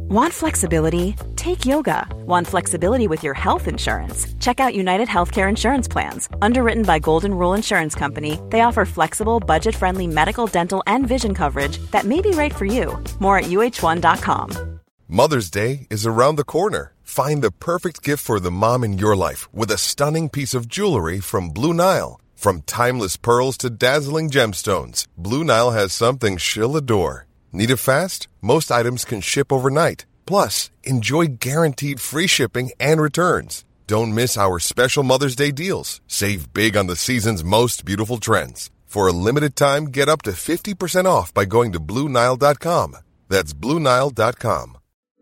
Want flexibility? Take yoga. Want flexibility with your health insurance? Check out United Healthcare Insurance Plans. Underwritten by Golden Rule Insurance Company, they offer flexible, budget-friendly medical, dental, and vision coverage that may be right for you. More at uh1.com. Mother's Day is around the corner. Find the perfect gift for the mom in your life with a stunning piece of jewelry from Blue Nile. From timeless pearls to dazzling gemstones, Blue Nile has something she'll adore. Need it fast? Most items can ship overnight. Plus, enjoy guaranteed free shipping and returns. Don't miss our special Mother's Day deals. Save big on the season's most beautiful trends. For a limited time, get up to 50% off by going to BlueNile.com. That's BlueNile.com.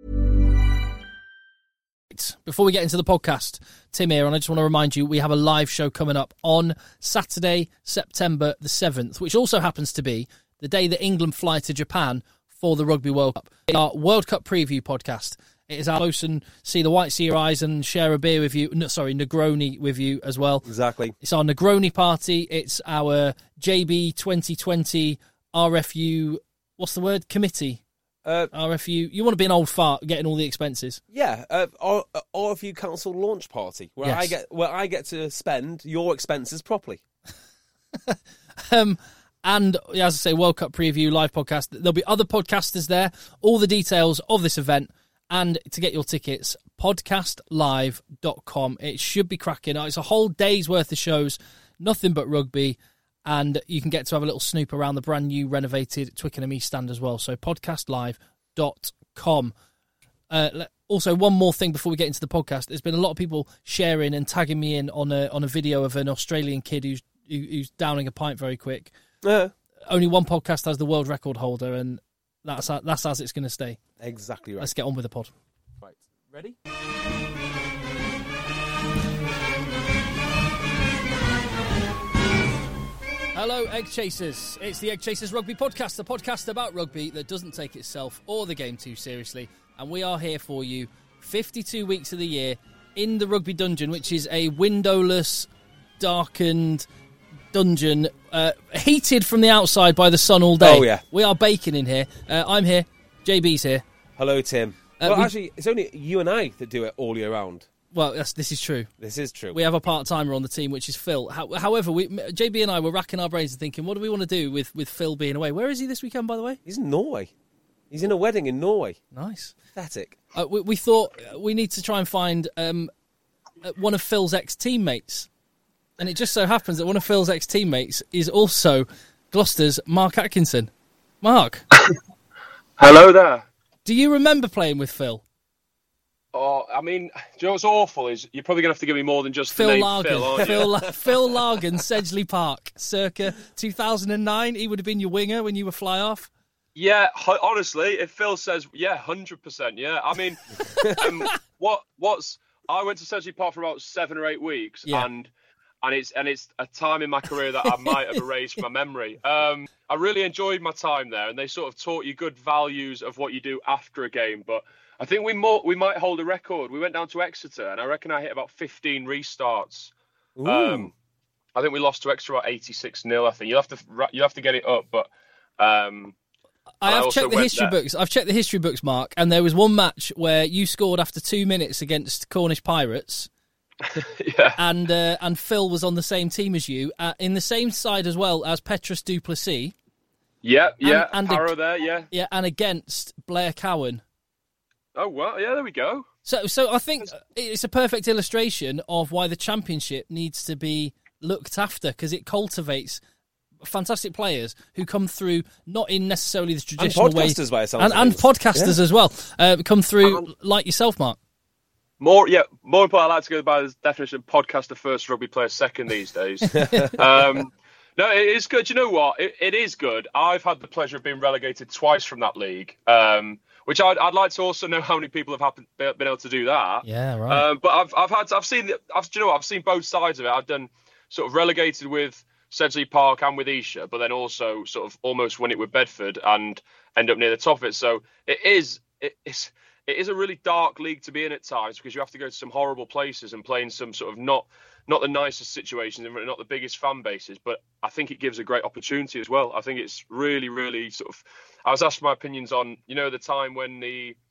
Before we get into the podcast, Tim here, and I just want to remind you we have a live show coming up on Saturday, September the 7th, which also happens to be the day that England fly to Japan for the Rugby World Cup. It's our World Cup preview podcast. It is our close and see the whites of your eyes and share a beer with you. No, sorry, Negroni with you as well. Exactly. It's our Negroni party. It's our JB 2020 RFU, what's the word? Committee. RFU. You want to be an old fart getting all the expenses. Yeah, RFU Council launch party where Yes. I get to spend your expenses properly. And as I say, World Cup preview, live podcast. There'll be other podcasters there. All the details of this event and to get your tickets, podcastlive.com. It should be cracking. It's a whole day's worth of shows, nothing but rugby, and you can get to have a little snoop around the brand new renovated Twickenham East stand as well. So podcastlive.com. Also, one more thing before we get into the podcast. There's been a lot of people sharing and tagging me in on a video of an Australian kid who's downing a pint very quick. Only one podcast has the world record holder, and that's as it's going to stay. Exactly right. Let's get on with the pod. Right. Ready? Hello, Egg Chasers. It's the Egg Chasers Rugby Podcast, the podcast about rugby that doesn't take itself or the game too seriously. And we are here for you 52 weeks of the year in the Rugby Dungeon, which is a windowless, darkened dungeon, heated from the outside by the sun all day. Oh, yeah. We are baking in here. I'm here. JB's here. Hello, Tim. Actually, it's only you and I that do it all year round. Well, this is true. This is true. We have a part-timer on the team, which is Phil. However, JB and I were racking our brains and thinking, what do we want to do with Phil being away? Where is he this weekend, by the way? He's in Norway. He's in a wedding in Norway. Nice. Pathetic. We thought we need to try and find one of Phil's ex-teammates. And it just so happens that one of Phil's ex-teammates is also Gloucester's Mark Atkinson. Mark. Hello there. Do you remember playing with Phil? Oh, I mean, do you know what's awful is you're probably going to have to give me more than just Phil the name Largan. Phil, aren't you? Phil Largan, Sedgley Park, circa 2009. He would have been your winger when you were fly-off. Yeah, honestly, if Phil says, 100%, yeah. I mean, I went to Sedgley Park for about 7 or 8 weeks, yeah. and it's a time in my career that I might have erased from my memory. I really enjoyed my time there, and they sort of taught you good values of what you do after a game. But I think we might hold a record. We went down to Exeter, and I reckon I hit about 15 restarts. I think we lost to Exeter about 86-0. I think you'll have to get it up, but. I've checked the history books. I've checked the history books, Mark, and there was one match where you scored after 2 minutes against Cornish Pirates. Yeah. And Phil was on the same team as you, in the same side as well as Petrus Duplessis. Yeah, and Harrow there, yeah. Yeah, and against Blair Cowan. Oh, well, yeah, there we go. So I think it's a perfect illustration of why the Championship needs to be looked after, because it cultivates fantastic players who come through not in necessarily the traditional way. And podcasters, by the sounds of and things. podcasters as well, come through like yourself, Mark. More important, I like to go by the definition of podcaster first, rugby player second these days. No, it is good. You know what? It is good. I've had the pleasure of being relegated twice from that league, which I'd like to also know how many people have been able to do that. Yeah, right. But I've seen both sides of it. I've done sort of relegated with Sedgley Park and with Esher, but then also sort of almost win it with Bedford and end up near the top of it. So it is a really dark league to be in at times, because you have to go to some horrible places and play in some sort of not the nicest situations and not the biggest fan bases. But I think it gives a great opportunity as well. I think it's really, really sort of. I was asked my opinions on, the time when the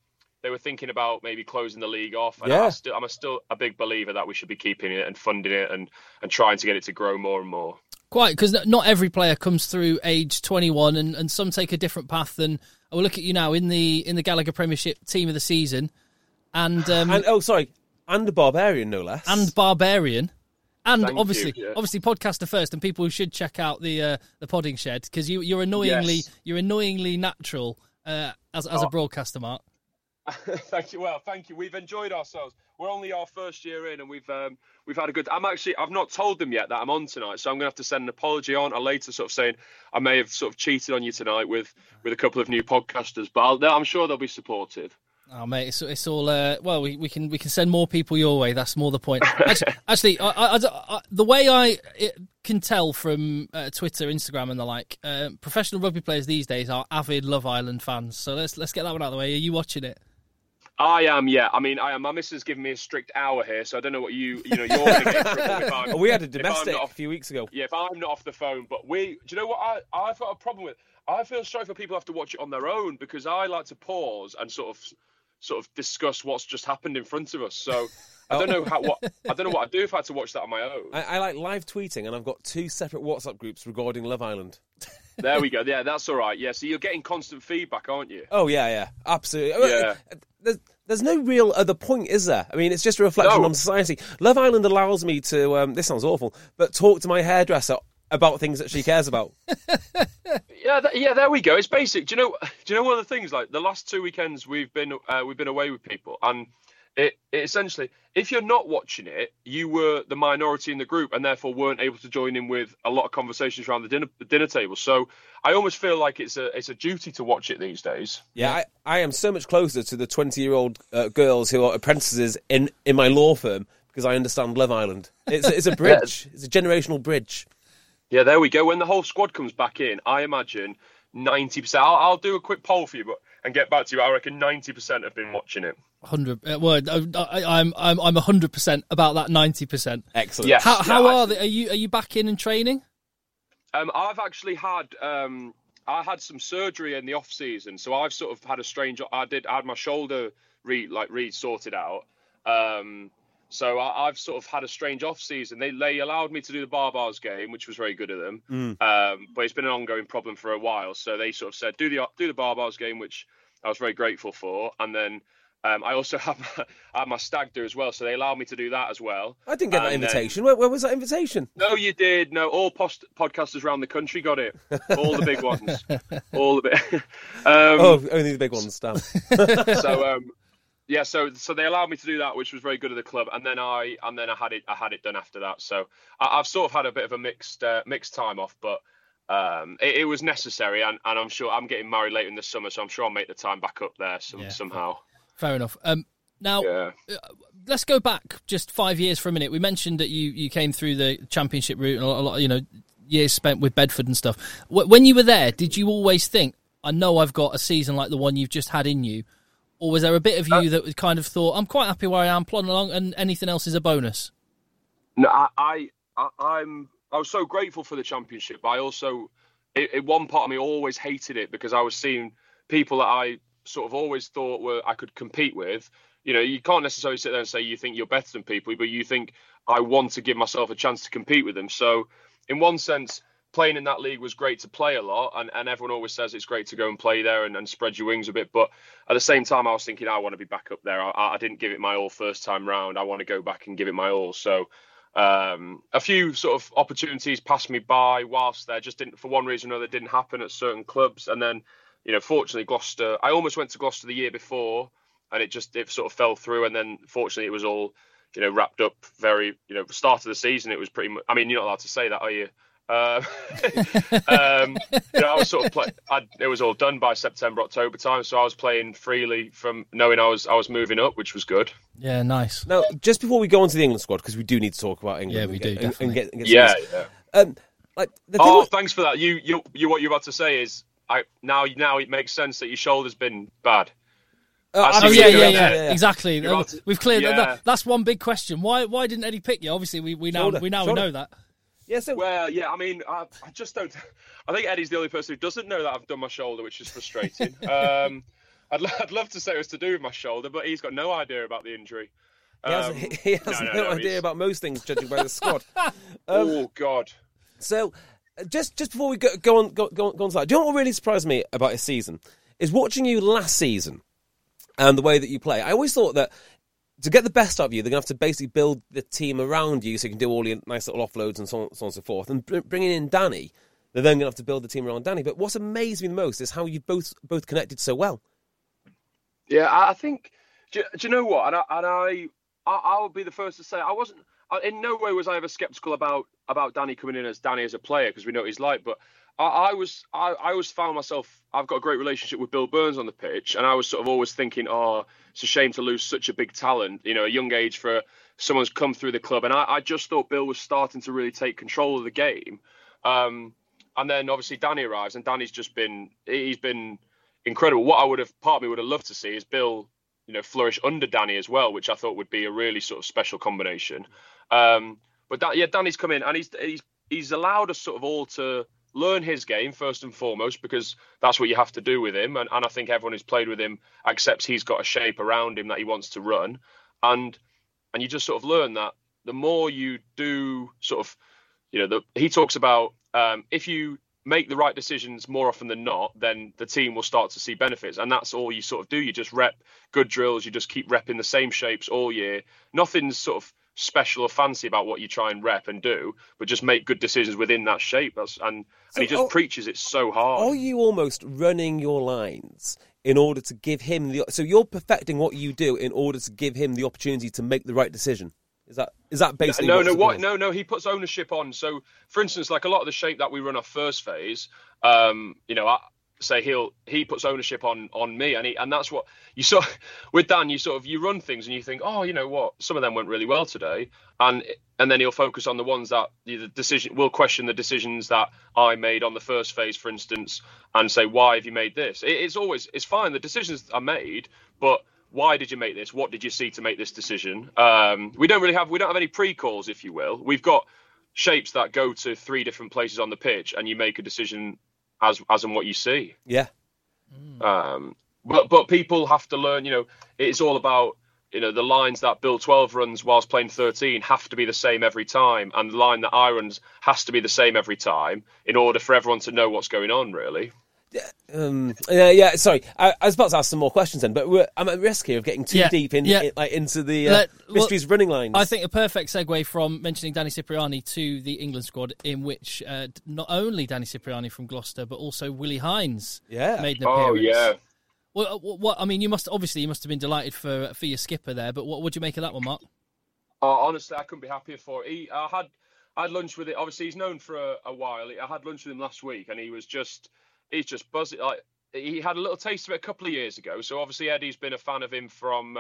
they were thinking about maybe closing the league off. And Yeah. I'm still a big believer that we should be keeping it and funding it and trying to get it to grow more and more. Quite, because not every player comes through age 21, and some take a different path. And I will look at you now in the Gallagher Premiership Team of the Season, and the Barbarian, no less, and Barbarian, and Thank obviously you, yeah. podcaster first, and people who should check out the Podding Shed, because you're annoyingly natural as a broadcaster, Mark. Thank you. Well, thank you. We've enjoyed ourselves. We're only our first year in, and we've had a good. I've not told them yet that I'm on tonight, so I'm going to have to send an apology on later, sort of saying I may have sort of cheated on you tonight with a couple of new podcasters, but I'm sure they'll be supportive. Oh mate, it's all well. We can send more people your way. That's more the point. Actually, I the way I can tell from Twitter, Instagram, and the like, professional rugby players these days are avid Love Island fans. So let's get that one out of the way. Are you watching it? I am, yeah. I mean, I am. My missus giving me a strict hour here, so I don't know what you're going to get trouble if I'm. We had a domestic a few weeks ago. Yeah, if I'm not off the phone, but do you know what I've got a problem with? I feel sorry for people who have to watch it on their own, because I like to pause and sort of discuss what's just happened in front of us. So I don't know what I'd do if I had to watch that on my own. I like live tweeting, and I've got 2 separate WhatsApp groups regarding Love Island. There we go. Yeah, that's all right. Yeah, so you're getting constant feedback, aren't you? Oh yeah, absolutely. Yeah. There's no real other point, is there? I mean, it's just a reflection on society. Love Island allows me to, this sounds awful, but talk to my hairdresser about things that she cares about. Yeah, there we go. It's basic. Do you know one of the things, like the last 2 weekends we've been away with people, and it essentially, if you're not watching it, you were the minority in the group and therefore weren't able to join in with a lot of conversations around the dinner table. So I almost feel like it's a duty to watch it these days. Yeah, I am so much closer to the 20-year-old girls who are apprentices in my law firm because I understand Love Island. It's a bridge. It's a generational bridge. Yeah, there we go. When the whole squad comes back in, I imagine 90%. I'll do a quick poll for you, and get back to you. I reckon 90% have been watching it. 100. Well, I'm 100% about that 90%. Excellent. Yes, How are they? Are you back in and training? I've actually had I had some surgery in the off season, so I've sort of had a strange. I had my shoulder sorted out. So I've sort of had a strange off season. They allowed me to do the Barbars game, which was very good of them. But it's been an ongoing problem for a while. So they sort of said do the Barbars game, which I was very grateful for, and then. I also have my stag do as well, so they allowed me to do that as well. I didn't get that invitation. Where was that invitation? No, you did. No, all podcasters around the country got it. All the big ones. All the big. Only the big ones, damn. So they allowed me to do that, which was very good of the club, and then I had it done after that. So I've sort of had a bit of a mixed time off, but it was necessary, and I'm sure I'm getting married later in the summer, so I'm sure I'll make the time back up there somehow. Fair enough. Now, let's go back just 5 years for a minute. We mentioned that you came through the championship route and a lot, years spent with Bedford and stuff. When you were there, did you always think, I know I've got a season like the one you've just had in you? Or was there a bit of you that kind of thought, I'm quite happy where I am, plodding along, and anything else is a bonus? No, I was so grateful for the championship. I also, one part of me always hated it because I was seeing people that I sort of always thought I could compete with. You can't necessarily sit there and say you think you're better than people, but you think I want to give myself a chance to compete with them. So in one sense, playing in that league was great to play a lot, and everyone always says it's great to go and play there and spread your wings a bit. But at the same time, I was thinking I want to be back up there. I didn't give it my all first time round. I want to go back and give it my all. So a few sort of opportunities passed me by whilst there, just didn't, for one reason or another, didn't happen at certain clubs. And then, fortunately, Gloucester, I almost went to Gloucester the year before, and it sort of fell through. And then fortunately, it was all, wrapped up very, start of the season. It was pretty much, I mean, you're not allowed to say that, are you? I was sort of it was all done by September, October time, so I was playing freely from knowing I was moving up, which was good. Yeah, nice. Now, just before we go on to the England squad, because we do need to talk about England. Yeah, we do, definitely. And get thanks for that. You what you're about to say is now it makes sense that your shoulder's been bad. Yeah. Exactly. We've cleared that. Yeah. That's one big question. Why didn't Eddie pick you? Obviously, we know that. Yeah, so... Well, yeah, I mean, I just don't... I think Eddie's the only person who doesn't know that I've done my shoulder, which is frustrating. I I'd love to say it was to do with my shoulder, but he's got no idea about the injury. He has no idea about most things, judging by the squad. Oh God! So, just before we go on to that, do you know what really surprised me about his season? Is watching you last season and the way that you play. I always thought that to get the best out of you, they're going to have to basically build the team around you so you can do all your nice little offloads and so on and so forth. And bringing in Danny, they're then going to have to build the team around Danny. But what's amazed me the most is how you both connected so well. Yeah, I think. Do you know what? And I will be the first to say I wasn't. In no way was I ever sceptical about Danny coming in as Danny as a player, because we know what he's like. But I always found myself. I've got a great relationship with Bill Burns on the pitch, and I was sort of always thinking, oh, it's a shame to lose such a big talent. You know, a young age for someone who's come through the club, and I just thought Bill was starting to really take control of the game. And then obviously Danny arrives, and Danny's just been incredible. What part of me would have loved to see is Bill, you know, flourish under Danny as well, which I thought would be a really sort of special combination. But Danny's come in, and he's allowed us sort of all to learn his game first and foremost, because that's what you have to do with him. And I think everyone who's played with him accepts he's got a shape around him that he wants to run. And you just sort of learn that the more you do sort of, you know, he talks about if you make the right decisions more often than not, then the team will start to see benefits. And that's all you sort of do. You just rep good drills. You just keep repping the same shapes all year. Nothing's sort of special or fancy about what you try and rep and do, but just make good decisions within that shape. And he just preaches it so hard. Are you almost running your lines in order to give him so you're perfecting what you do in order to give him the opportunity to make the right decision? Is that basically No, he puts ownership on. So for instance, like a lot of the shape that we run our first phase, you know, he puts ownership on me, and that's what you saw with Dan. You run things and you think, oh, you know what, some of them went really well today, and then he'll focus on the ones that we'll question the decisions that I made on the first phase, for instance, and say, why have you made this? It's fine, the decisions are made, but why did you make this? What did you see to make this decision? We don't have any pre-calls, if you will. We've got shapes that go to 3 different places on the pitch, and you make a decision as in what you see. Yeah. But people have to learn, you know, it's all about, you know, the lines that Bill 12 runs whilst playing 13 have to be the same every time, and the line that I runs has to be the same every time in order for everyone to know what's going on, really. Sorry, I was about to ask some more questions then, but I'm at risk here of getting too deep into the mysteries running lines. I think a perfect segue from mentioning Danny Cipriani to the England squad, in which not only Danny Cipriani from Gloucester, but also Willie Hines made an appearance. Oh, yeah. Well, what I mean, you must have been delighted for your skipper there, but what would you make of that one, Mark? Honestly, I couldn't be happier for it. I had lunch with it. Obviously, he's known for a while. I had lunch with him last week, and he's just buzzing. Like, he had a little taste of it a couple of years ago. So obviously Eddie's been a fan of him from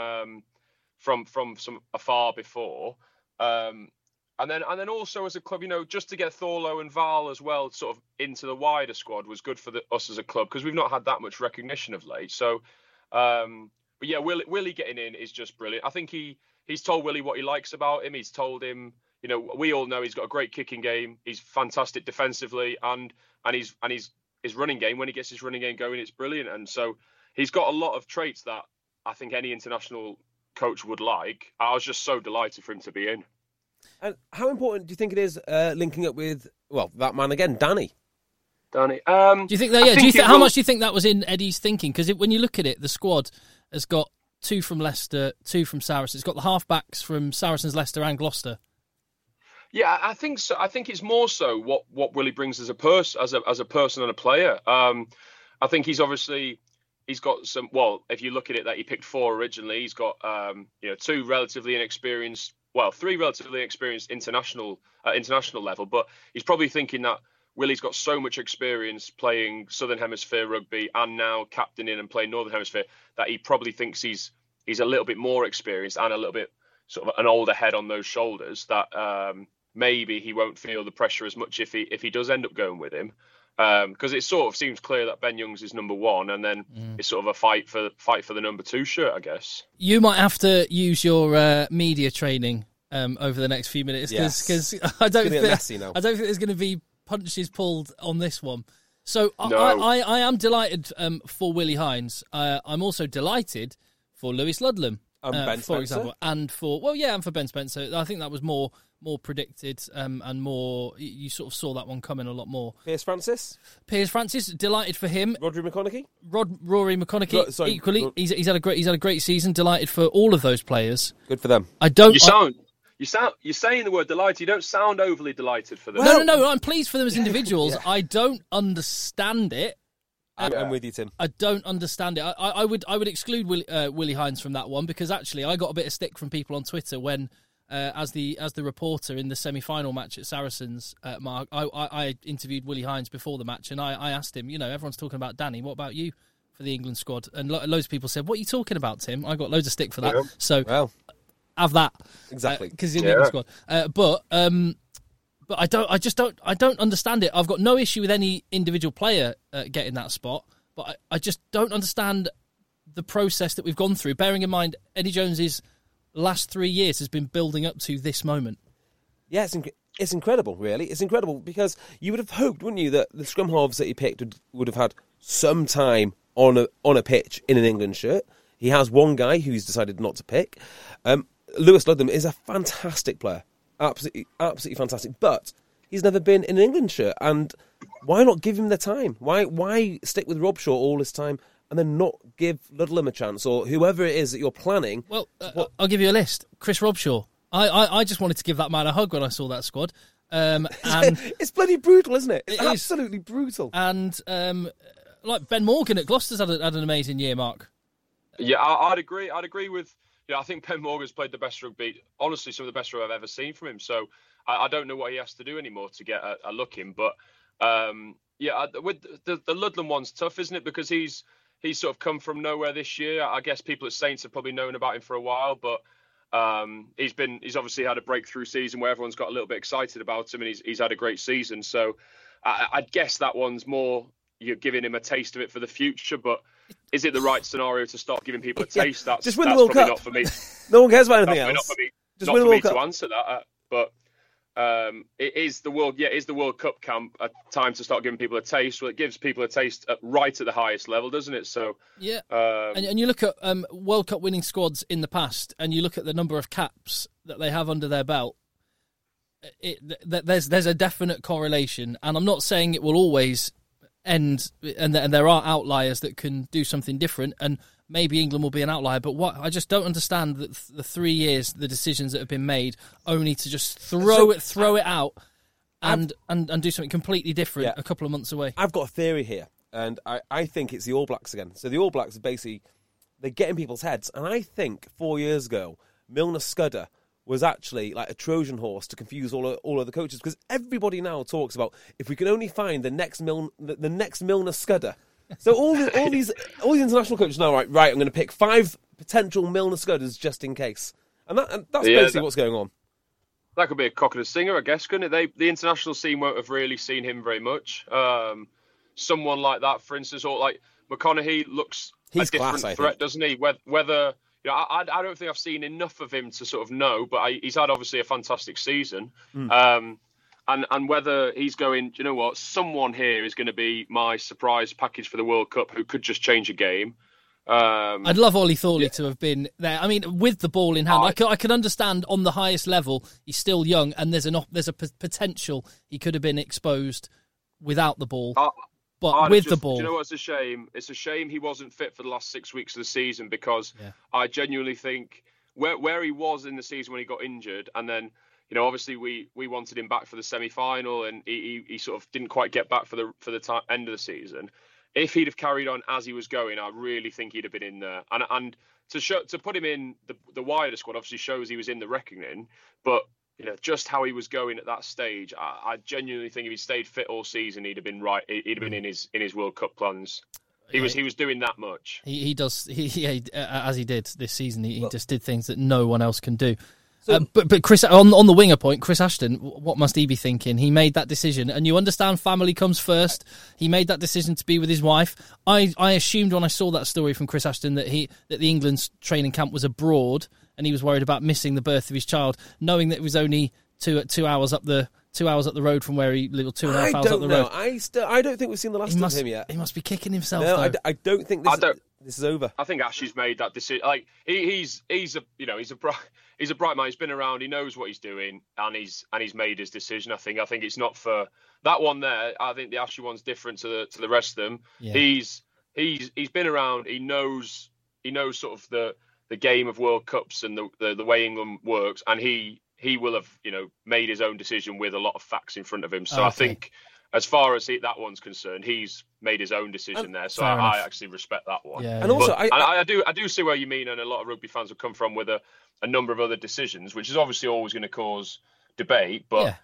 some afar before. And then also as a club, you know, just to get Thorlo and Val as well sort of into the wider squad was good for us as a club, because we've not had that much recognition of late. So, but yeah, Willie getting in is just brilliant. I think he's told Willie what he likes about him. He's told him, you know, we all know he's got a great kicking game. He's fantastic defensively, and his running game, when he gets his running game going, it's brilliant. And so he's got a lot of traits that I think any international coach would like. I was just so delighted for him to be in. And how important do you think it is linking up with, that man again, Danny? Do you think that? Yeah. How much do you think that was in Eddie's thinking? Because when you look at it, the squad has got 2 from Leicester, 2 from Saracens. It's got the halfbacks from Saracens, Leicester, and Gloucester. Yeah, I think so. I think it's more so what Willie brings as a person and a player. I think he's got some. Well, if you look at it, that he picked 4 originally, he's got 3 relatively inexperienced international level. But he's probably thinking that Willie's got so much experience playing Southern Hemisphere rugby and now captaining and playing Northern Hemisphere that he probably thinks he's a little bit more experienced and a little bit sort of an older head on those shoulders, that maybe he won't feel the pressure as much if he does end up going with him, because it sort of seems clear that Ben Youngs is number 1, and then it's sort of a fight for the number 2 shirt, I guess. You might have to use your media training over the next few minutes, because I don't think there's going to be punches pulled on this one. So No. I am delighted for Willie Hines. I'm also delighted for Lewis Ludlam, Ben for Spencer. example, and for Ben Spencer. I think that was more predicted and more. You sort of saw that one coming a lot more. Piers Francis, delighted for him. Rory McConaughey. Rory McConaughey, Sorry, equally, he's had a great season. Delighted for all of those players. Good for them. You're saying the word delighted. You don't sound overly delighted for them. No. I'm pleased for them as individuals. I don't understand it. I'm with you, Tim. I don't understand it. I would exclude Willie Hines from that one, because actually I got a bit of stick from people on Twitter when, as the reporter in the semi-final match at Saracens, Mark, I interviewed Willie Hines before the match, and I asked him, everyone's talking about Danny, what about you for the England squad? And loads of people said, what are you talking about, Tim? I got loads of stick for that. Yeah. So have that Exactly. because he's in the England squad. But I don't understand it. I've got no issue with any individual player getting that spot, but I just don't understand the process that we've gone through. Bearing in mind, Eddie Jones's last 3 years has been building up to this moment. Yeah, it's incredible, really. It's incredible because you would have hoped, wouldn't you, that the scrum halves that he picked would have had some time on a pitch in an England shirt. He has one guy who he's decided not to pick. Lewis Ludlam is a fantastic player. Absolutely fantastic. But he's never been in an England shirt. And why not give him the time? Why stick with Robshaw all this time and then not give Ludlam a chance, or whoever it is that you're planning? Well, I'll give you a list. Chris Robshaw. I just wanted to give that man a hug when I saw that squad. And it's bloody brutal, isn't it? It's It is. absolutely brutal. And like Ben Morgan at Gloucester's had an amazing year, Mark. Yeah, I'd agree. I'd agree with. Yeah, I think Ben Morgan's played the best rugby. Honestly, some of the best rugby I've ever seen from him. So I don't know what he has to do anymore to get a look in. But with the Ludlam one's tough, isn't it? Because he's sort of come from nowhere this year. I guess people at Saints have probably known about him for a while, but he's obviously had a breakthrough season where everyone's got a little bit excited about him, and he's had a great season. So I guess that one's more, you're giving him a taste of it for the future, but is it the right scenario to start giving people a taste? Just win the World Cup. Not for me. No one cares about anything else. Not for me, Just win the World Cup to answer that. But it is the World Cup camp a time to start giving people a taste? Well, it gives people a taste right at the highest level, doesn't it? So yeah, and you look at World Cup winning squads in the past, and you look at the number of caps that they have under their belt. There's a definite correlation, and I'm not saying it will always end, and there are outliers that can do something different, and maybe England will be an outlier. But what I just don't understand that the 3 years, the decisions that have been made, only to just throw it out and do something completely different a couple of months away. I've got a theory here, and I think it's the All Blacks again. So the All Blacks are basically, they get in people's heads, and I think 4 years ago, Milner Scudder was actually like a Trojan horse to confuse all of the coaches, because everybody now talks about if we can only find the next Milner Scudder. So all these international coaches now, right, I'm going to pick 5 potential Milner Scudders just in case, and that's basically what's going on. That could be a cock and a singer, I guess, couldn't it? The international scene won't have really seen him very much. Someone like that, for instance, or like McConaughey looks a different threat, doesn't he? Whether I don't think I've seen enough of him to sort of know, but he's had obviously a fantastic season. And whether he's going, do you know what, someone here is going to be my surprise package for the World Cup who could just change a game. I'd love Ollie Thorley to have been there. I mean, with the ball in hand, I can understand on the highest level, he's still young, and there's a potential he could have been exposed without the ball. But with the ball. Do you know what's a shame? It's a shame he wasn't fit for the last 6 weeks of the season, because I genuinely think where he was in the season when he got injured, and then, obviously we wanted him back for the semi-final, and he sort of didn't quite get back for the end of the season. If he'd have carried on as he was going, I really think he'd have been in there. And to put him in the wider squad obviously shows he was in the reckoning, but just how he was going at that stage, I genuinely think if he stayed fit all season, he'd have been right. He'd have been in his World Cup plans. He was doing that much. He does. As he did this season, he just did things that no one else can do. So, but Chris, on the winger point, Chris Ashton, what must he be thinking? He made that decision, and you understand family comes first. He made that decision to be with his wife. I assumed when I saw that story from Chris Ashton that the England's training camp was abroad, and he was worried about missing the birth of his child, knowing that it was only two hours up the 2 hours up the road from where he lived, 2.5 hours up the road. I don't think we've seen the last of him yet. He must be kicking himself. No, though. I don't think this is over. I think Ashley's made that decision. Like he's a bright man. He's been around. He knows what he's doing, and he's made his decision. I think it's not for that one there. I think the Ashley one's different to the rest of them. Yeah. He's been around. He knows sort of the game of World Cups and the way England works, and he will have made his own decision with a lot of facts in front of him. So okay. I think as far as that one's concerned, he's made his own decision there. So I actually respect that one. Yeah, and also I do see where you mean, and a lot of rugby fans will come from with a number of other decisions, which is obviously always going to cause debate. But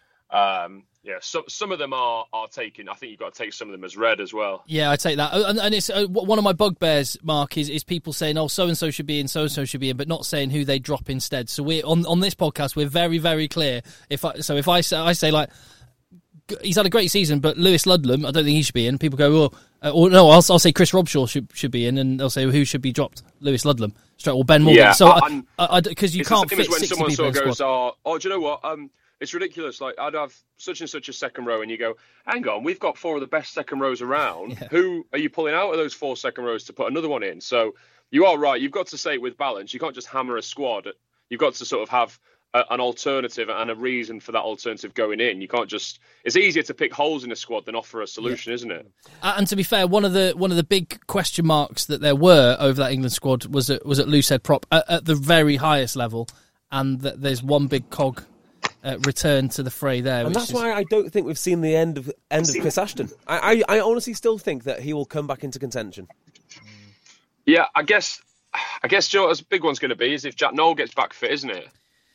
some of them are taken. I think you've got to take some of them as read as well. Yeah, I take that. And it's one of my bugbears, Mark, is people saying, oh, so-and-so should be in, so-and-so should be in, but not saying who they drop instead. So we're on this podcast, we're very, very clear. If I say like, he's had a great season, but Lewis Ludlam, I don't think he should be in. People go, or no, I'll say Chris Robshaw should be in, and they'll say, well, who should be dropped? Lewis Ludlam, straight, or Ben Morgan. Yeah, so because you can't fit 60 people in the squad. When someone sort of goes, do you know what? It's ridiculous. Like, I'd have such and such a second row, and you go, hang on, we've got 4 of the best second rows around. Yeah. Who are you pulling out of those 4 second rows to put another one in? So you are right. You've got to say it with balance. You can't just hammer a squad. You've got to sort of have an alternative and a reason for that alternative going in. You can't just. It's easier to pick holes in a squad than offer a solution, isn't it? And to be fair, one of the big question marks that there were over that England squad was at loose head prop at the very highest level, and that there's one big cog. Return to the fray there, and that's why I don't think we've seen the end of Chris Ashton. I honestly still think that he will come back into contention. Yeah, I guess Joe, as a big one's going to be is if Jack Nowell gets back fit, isn't it?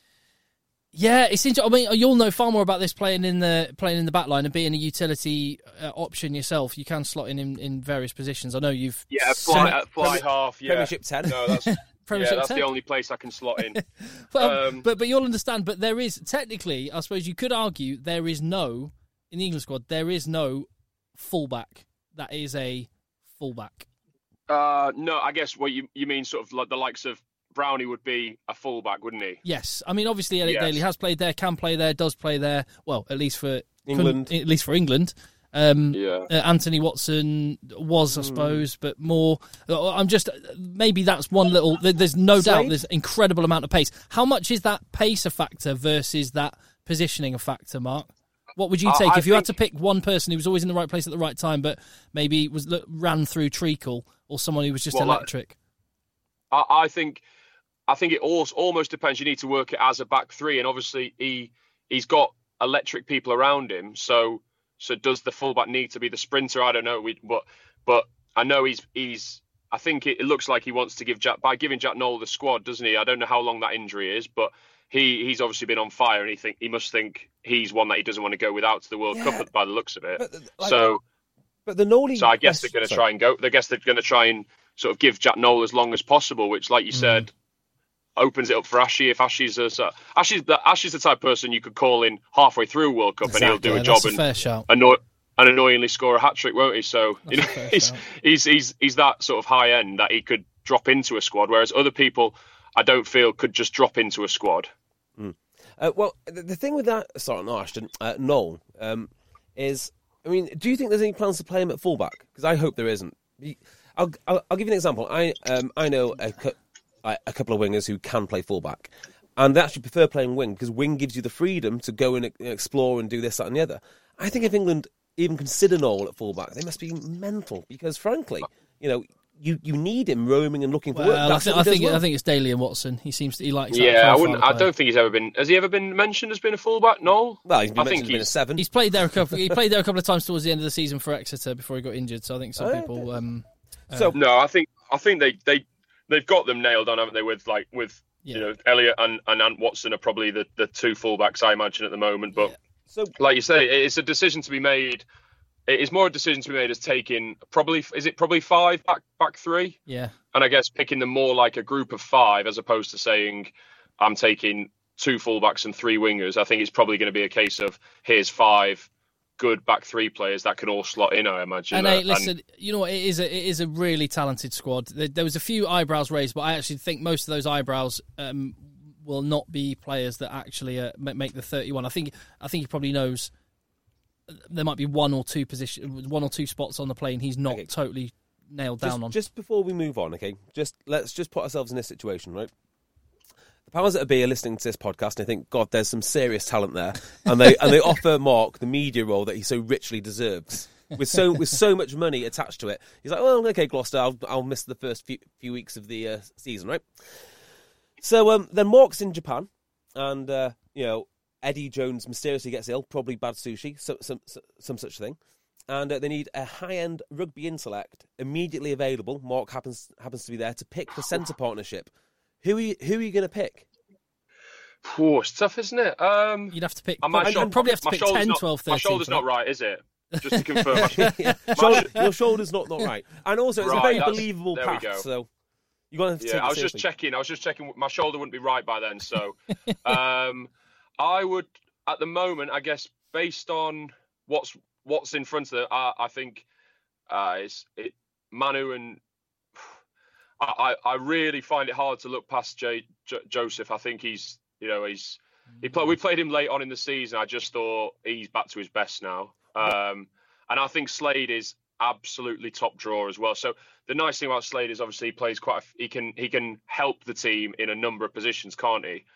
Yeah, it's interesting. I mean, you'll know far more about this playing in the back line and being a utility option yourself. You can slot in various positions. I know you've fly half. Yeah, Premiership 10. No, that's. That's 10? The only place I can slot in. Well, but you'll understand. But there is technically, I suppose you could argue, there is no in the England squad. There is no fullback that is a fullback. No, I guess what you mean, sort of like the likes of Brownie would be a fullback, wouldn't he? Yes, I mean obviously Elliot Daly has played there, can play there, does play there. Well, at least for England. Anthony Watson was, I suppose, but more. I'm just maybe that's one little. There's no doubt there's incredible amount of pace. How much is that pace a factor versus that positioning a factor, Mark? What would you take if you had to pick one person who was always in the right place at the right time, but maybe ran through treacle, or someone who was just electric? I think it almost depends. You need to work it as a back three, and obviously he's got electric people around him, so. So does the fullback need to be the sprinter? I don't know. But I know he's. I think it looks like he wants to give giving Jack Nowell the squad, doesn't he? I don't know how long that injury is, but he's obviously been on fire, and he must think he's one that he doesn't want to go without to the World Cup by the looks of it. But the Nowell. So I guess they're going to try and go. I guess they're going to try and sort of give Jack Nowell as long as possible, which, like you said, opens it up for Ashley. If Ashley's the type of person you could call in halfway through a World Cup, and he'll do a job and annoyingly score a hat trick, won't he? So he's that sort of high end that he could drop into a squad, whereas other people I don't feel could just drop into a squad. Well, the thing with that, Nowell, is, I mean, do you think there's any plans to play him at fullback? Because I hope there isn't. I'll give you an example. I know a couple of wingers who can play fullback, and they actually prefer playing wing because wing gives you the freedom to go and explore and do this, that, and the other. I think if England even consider Nowell at fullback, they must be mental because, frankly, you need him roaming and looking for work. I think it's Daly and Watson. He likes. Yeah, I don't think he's ever been. Has he ever been mentioned as being a fullback? Nowell? Well, he's been mentioned as being a 7. He's played there a couple. He played there a couple of times towards the end of the season for Exeter before he got injured. So I think some people. No, I think they've got them nailed on, haven't they? With Elliot and Ant Watson are probably the 2 fullbacks I imagine at the moment. But like you say, it's a decision to be made. It is more a decision to be made as taking probably 5 back 3? Yeah. And I guess picking them more like a group of 5 as opposed to saying I'm taking 2 fullbacks and 3 wingers. I think it's probably going to be a case of here's 5 good back 3 players that can all slot in, I imagine. And listen, you know what? It is a really talented squad. There was a few eyebrows raised, but I actually think most of those eyebrows will not be players that actually make the 31. I think he probably knows there might be one or two spots on the plane he's not totally nailed down on. Just before we move on, okay, let's just put ourselves in this situation, right? The powers that be are listening to this podcast and they think, God, there's some serious talent there, and they offer Mark the media role that he so richly deserves. With so much money attached to it, he's like, "Well, okay, Gloucester, I'll miss the first few weeks of the season, right?" So then Mark's in Japan, and Eddie Jones mysteriously gets ill, probably bad sushi, some such thing, and they need a high-end rugby intellect immediately available. Mark happens to be there to pick the centre partnership. Who are you going to pick? Oh, it's tough, isn't it? You'd have to pick. I'd probably have to pick 10, 12, 13. My shoulder's not right, is it? Just to confirm. Your shoulder's not right. And also, it's right, a very believable path, so you're going to have to take it seriously. I was just checking. My shoulder wouldn't be right by then, so I would, at the moment, I guess, based on what's in front of it, I think Manu, and I really find it hard to look past Joseph. I think we played him late on in the season. I just thought he's back to his best now. And I think Slade is absolutely top drawer as well. So the nice thing about Slade is obviously he plays he can help the team in a number of positions, can't he?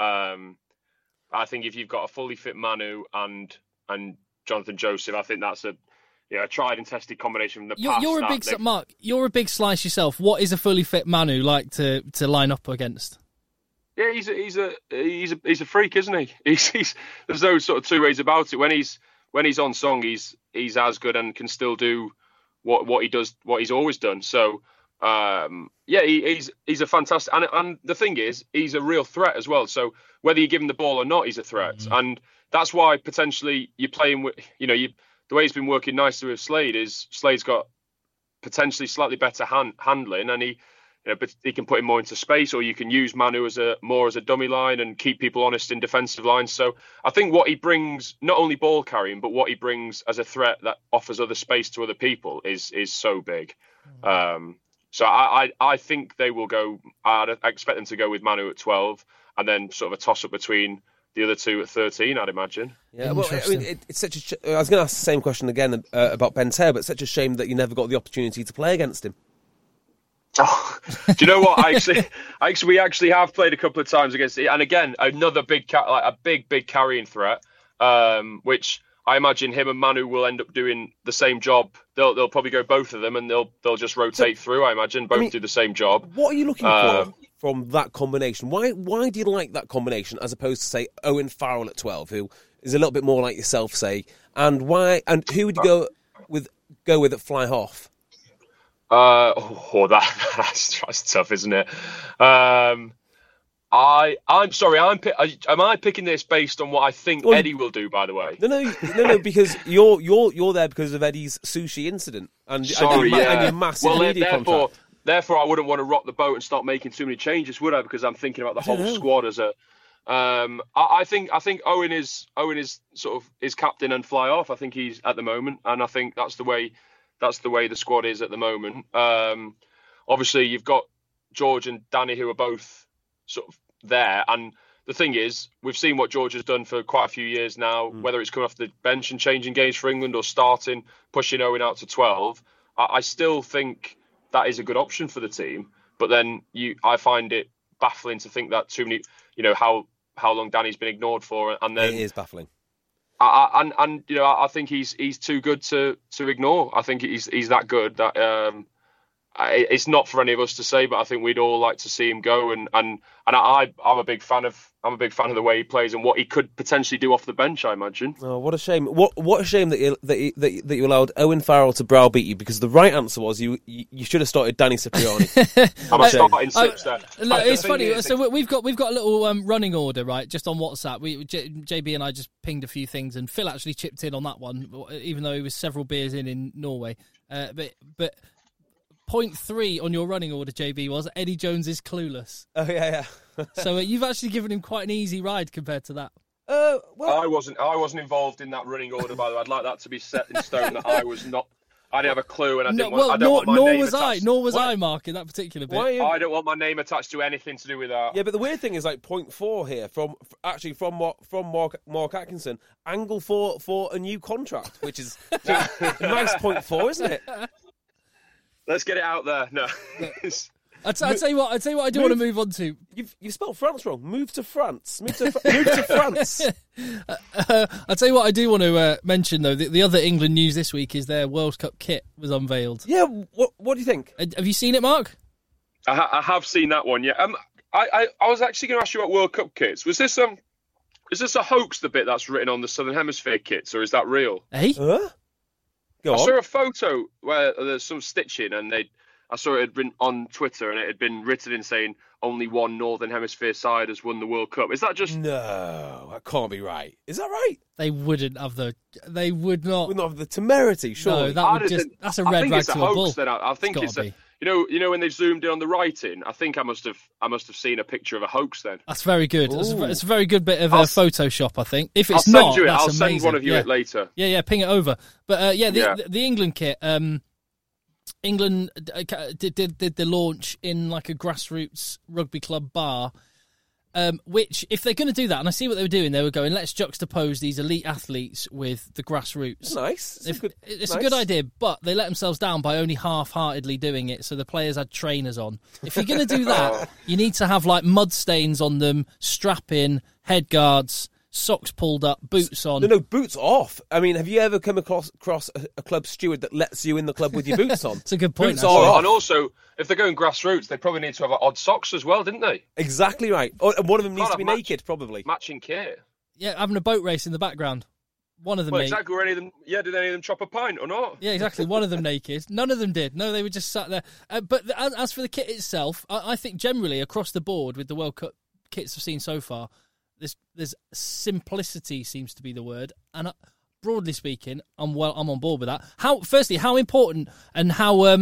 I think if you've got a fully fit Manu and Jonathan Joseph, I think that's a tried and tested combination from the past. Mark, you're a big slice yourself. What is a fully fit Manu like to line up against? Yeah, he's a freak, isn't he? There's no sort of two ways about it. When he's on song, he's as good and can still do what he does, what he's always done. So he's a fantastic, and the thing is, he's a real threat as well. So whether you give him the ball or not, he's a threat, and that's why potentially you're playing with the way he's been working nicely with Slade is Slade's got potentially slightly better handling, and but he can put him more into space, or you can use Manu more as a dummy line and keep people honest in defensive lines. So I think what he brings, not only ball carrying, but what he brings as a threat that offers other space to other people is so big. So I think they will go. I expect them to go with Manu at 12, and then sort of a toss up between the other two at 13. I'd imagine. Yeah, well, I mean, it's such a. I was going to ask the same question again about Ben Te'o, but it's such a shame that you never got the opportunity to play against him. Oh, do you know what? We actually have played a couple of times against it, and again, another big big carrying threat, which I imagine him and Manu will end up doing the same job. They'll probably go both of them, and they'll just rotate through. I imagine both do the same job. What are you looking for from that combination? Why do you like that combination as opposed to say Owen Farrell at 12, who is a little bit more like yourself, say, and why? And who would you go with at fly half? That's tough, isn't it? I'm sorry. Am I picking this based on what I think Eddie will do? By the way, no, because you're there because of Eddie's sushi incident and your massive media contract. Therefore, I wouldn't want to rock the boat and start making too many changes, would I? Because I'm thinking about the whole squad as a. I think Owen is sort of is captain and fly off. I think he's at the moment, and I think that's the way the squad is at the moment. Obviously, you've got George and Danny who are both sort of there. And the thing is, we've seen what George has done for quite a few years now, whether it's coming off the bench and changing games for England or starting, pushing Owen out to 12. I still think that is a good option for the team. But then I find it baffling to think that too many, how long Danny's been ignored for. And then it is baffling. I think he's too good to ignore. I think he's that good that it's not for any of us to say, but I think we'd all like to see him go. And I'm a big fan of the way he plays and what he could potentially do off the bench. I imagine. Oh, what a shame! What a shame that you allowed Owen Farrell to browbeat you, because the right answer was you should have started Danny Cipriani. I'm starting six there. It's funny. So we've got a little running order, right? Just on WhatsApp. JB and I just pinged a few things, and Phil actually chipped in on that one, even though he was several beers in Norway. But point 3 on your running order, JB, was Eddie Jones is clueless. Oh yeah. So you've actually given him quite an easy ride compared to that. Well, I wasn't involved in that running order, by the way. I'd like that to be set in stone that I was not I didn't have a clue, and I didn't Well, want. I don't want my nor name was I. attached. Nor was I, Mark, in that particular bit. Why are you- I don't want my name attached to anything to do with that. Yeah, but the weird thing is like 0.4 here from Mark Atkinson. Angle for a new contract, which is a nice 0.4, isn't it? Let's get it out there. No. I'll tell you what I do want to move on to. You've spelled France wrong. Move to France. Move to France. I'll tell you what I do want to mention, though. The other England news this week is their World Cup kit was unveiled. Yeah, what do you think? Have you seen it, Mark? I have seen that one. Yeah. I was actually going to ask you about World Cup kits. Was this is this a hoax? The bit that's written on the Southern Hemisphere kits, or is that real? Hey, Go I on. saw a photo where there's some stitching, and I saw it had been on Twitter, and it had been written in saying only one Northern Hemisphere side has won the World Cup. Is that just? No, that can't be right. Is that right? they wouldn't have They would not. We not have the temerity, surely. No, that's a I red think rag it's a to a bull. hoax. Then I think It's it's gotta a. be. You know when they've zoomed in on the writing. I think I must have seen a picture of a hoax then. That's very good. Ooh. It's a very good bit of I'll Photoshop, I think. If I'll it's send not, you it. that's I'll amazing. send one of you yeah. it later. Yeah, ping it over. But Yeah. the England kit. England did the launch in like a grassroots rugby club bar, which, if they're going to do that, and I see what they were doing, they were going, let's juxtapose these elite athletes with the grassroots. Nice. It's a good idea, but they let themselves down by only half-heartedly doing it, so the players had trainers on. If you're going to do that, you need to have like mud stains on them, strap in, head guards, socks pulled up, boots on. No, boots off. I mean, have you ever come across a club steward that lets you in the club with your boots on? It's a good point. Boots actually. are off. And also, if they're going grassroots, they probably need to have odd socks as well, didn't they? Exactly right. Oh, and one of them needs Can't to be have naked, probably. Matching kit. Yeah, having a boat race in the background. One of them. Well, naked. exactly. Were any of them? Yeah, did any of them chop a pint or not? Yeah, exactly. One of them naked. None of them did. No, they were just sat there. But as for the kit itself, I think generally across the board with the World Cup kits I've seen so far, there's simplicity seems to be the word, and broadly speaking, I'm on board with that. How important and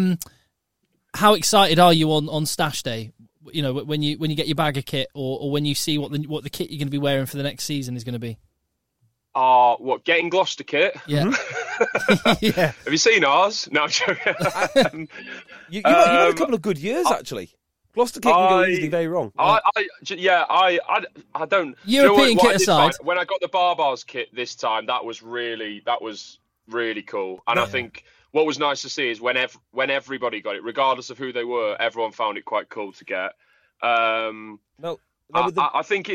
how excited are you on Stash Day? You know, when you get your bag of kit, or when you see what the kit you're going to be wearing for the next season is going to be. What, getting Gloucester kit? Yeah. Yeah. Have you seen ours? No, I'm joking. You've had a couple of good years, actually. Gloucester kit can go easily very wrong. I don't. European you know what kit I did aside. find? When I got the Barbars kit this time, that was really cool. And I think what was nice to see is when everybody got it, regardless of who they were, everyone found it quite cool to get. I think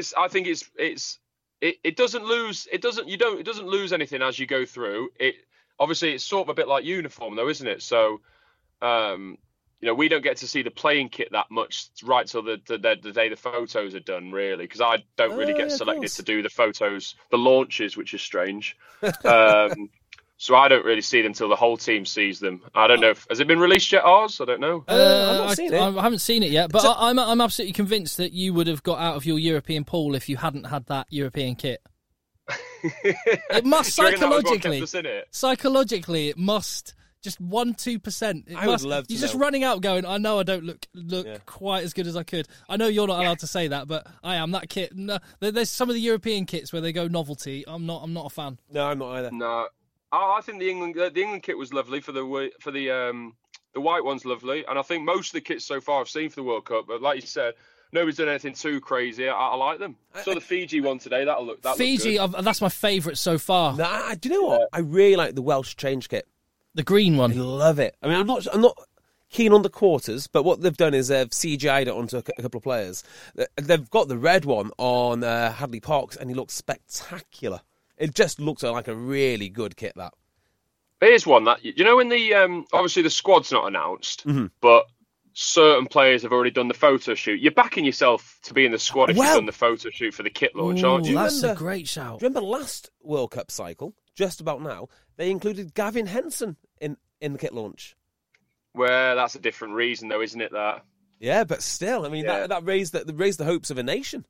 it doesn't lose anything as you go through. It obviously it's sort of a bit like uniform though, isn't it? So we don't get to see the playing kit that much right till the day the photos are done, really, because I don't really get selected to do the photos, the launches, which is strange. So I don't really see them till the whole team sees them. I don't know has it been released yet, ours? I don't know. I've not seen it. I haven't seen it yet, but I'm absolutely convinced that you would have got out of your European pool if you hadn't had that European kit. It must Do you reckon that was what kept us in it? psychologically, it must just 1-2%. I would love to You're just know. running out going, I know I don't look quite as good as I could. I know you're not allowed to say that, but I am. That kit, no, there's some of the European kits where they go novelty. I'm not a fan. No, I'm not either. No, I think the England kit was lovely for the white one's lovely, and I think most of the kits so far I've seen for the World Cup. But like you said, nobody's done anything too crazy. I like them. Saw the Fiji one today. That looked Fiji, good. that's my favourite so far. Nah, do you know what? I really like the Welsh change kit. The green I one. love it. I mean, I'm not keen on the quarters, but what they've done is they've CGI'd it onto a couple of players. They've got the red one on Hadley Parks, and he looks spectacular. It just looks like a really good kit, that. Here's one that when the obviously the squad's not announced, but certain players have already done the photo shoot. You're backing yourself to be in the squad if you've done the photo shoot for the kit launch, aren't you? That's a remember- great shout. Do you remember last World Cup cycle, just about now, they included Gavin Henson in the kit launch? Well, that's a different reason, though, isn't it? That. Yeah, but still, I mean, Yeah. that raised the hopes of a nation.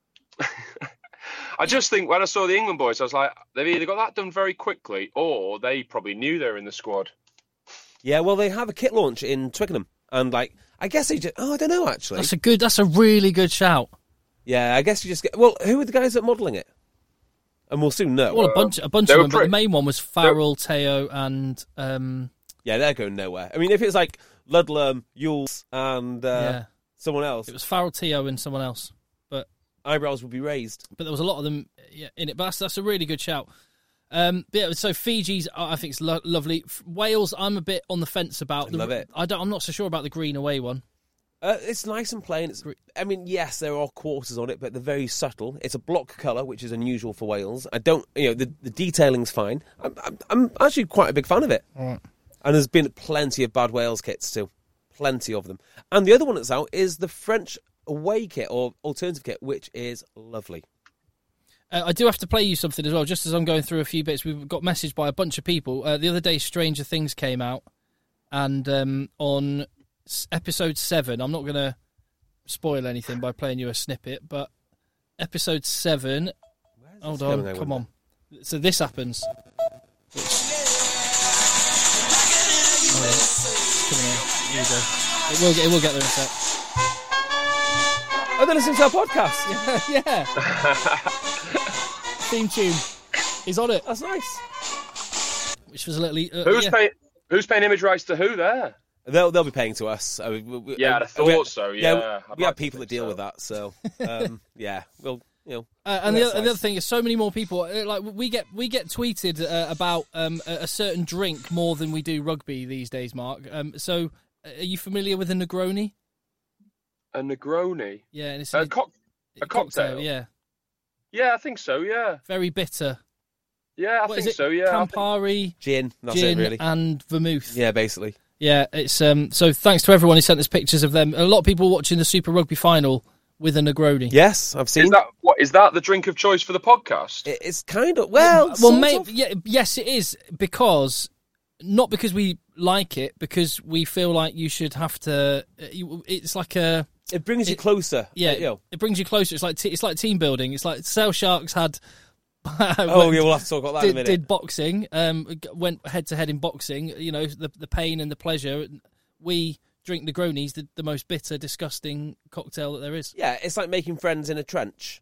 I just think when I saw the England boys, I was like, they've either got that done very quickly, or they probably knew they were in the squad. Yeah, well, they have a kit launch in Twickenham, and I guess they just. Oh, I don't know actually. That's a really good shout. Yeah, I guess you just get. Well, who are the guys that are modelling it? And we'll soon know. Well, a bunch of they them, were but the pretty- main one was Farrell, Teo, and Yeah, they're going nowhere. I mean, if it's like Ludlam, Yules, and someone else, It was Farrell, Teo, and someone else. But eyebrows would be raised. there was a lot of them in it. But that's a really good shout. Yeah, so Fiji's, I think, it's lovely. Wales, I'm a bit on the fence about. Love it. I'm not so sure about the green away one. It's nice and plain. I mean, yes, there are quarters on it, but they're very subtle. It's a block colour, which is unusual for Wales. I don't, the detailing's fine. I'm actually quite a big fan of it. Right. And there's been plenty of bad Wales kits too, plenty of them. And the other one that's out is the French away kit or alternative kit, which is lovely. I do have to play you something as well, just as I'm going through a few bits. We've got messaged by a bunch of people. The other day, Stranger Things came out, and on episode 7, I'm not going to spoil anything by playing you a snippet, but episode 7, hold on, come on. So this happens. Here we go. It will get there in a sec. Oh, they're listening to our podcast. Yeah. Theme tune is on it. That's nice. Which was a little. Who's paying image rights to who there? They'll be paying to us. I thought so. Yeah, we have people that deal with that. So yeah, we'll and the other thing is, so many more people. Like we get tweeted about a certain drink more than we do rugby these days, Mark. So are you familiar with a Negroni? A Negroni. Yeah, and it's a cocktail. Yeah. Yeah, I think so. Yeah. Very bitter. Yeah, I think so. Yeah. Campari, gin. That's gin, it, really. and vermouth. Yeah, basically. Yeah, it's so thanks to everyone who sent us pictures of them. A lot of people watching the Super Rugby final with a Negroni. Yes, I've seen. Is that the drink of choice for the podcast? It's kind of yes, it is, because not because we like it, because we feel like you should have to. It's like a. It brings you closer. Yeah, it brings you closer. It's like team building. It's like Sale Sharks had. We'll have to talk about that in a minute. Did boxing, went head to head in boxing. The pain and the pleasure. We drink Negronis, the most bitter, disgusting cocktail that there is. Yeah, it's like making friends in a trench.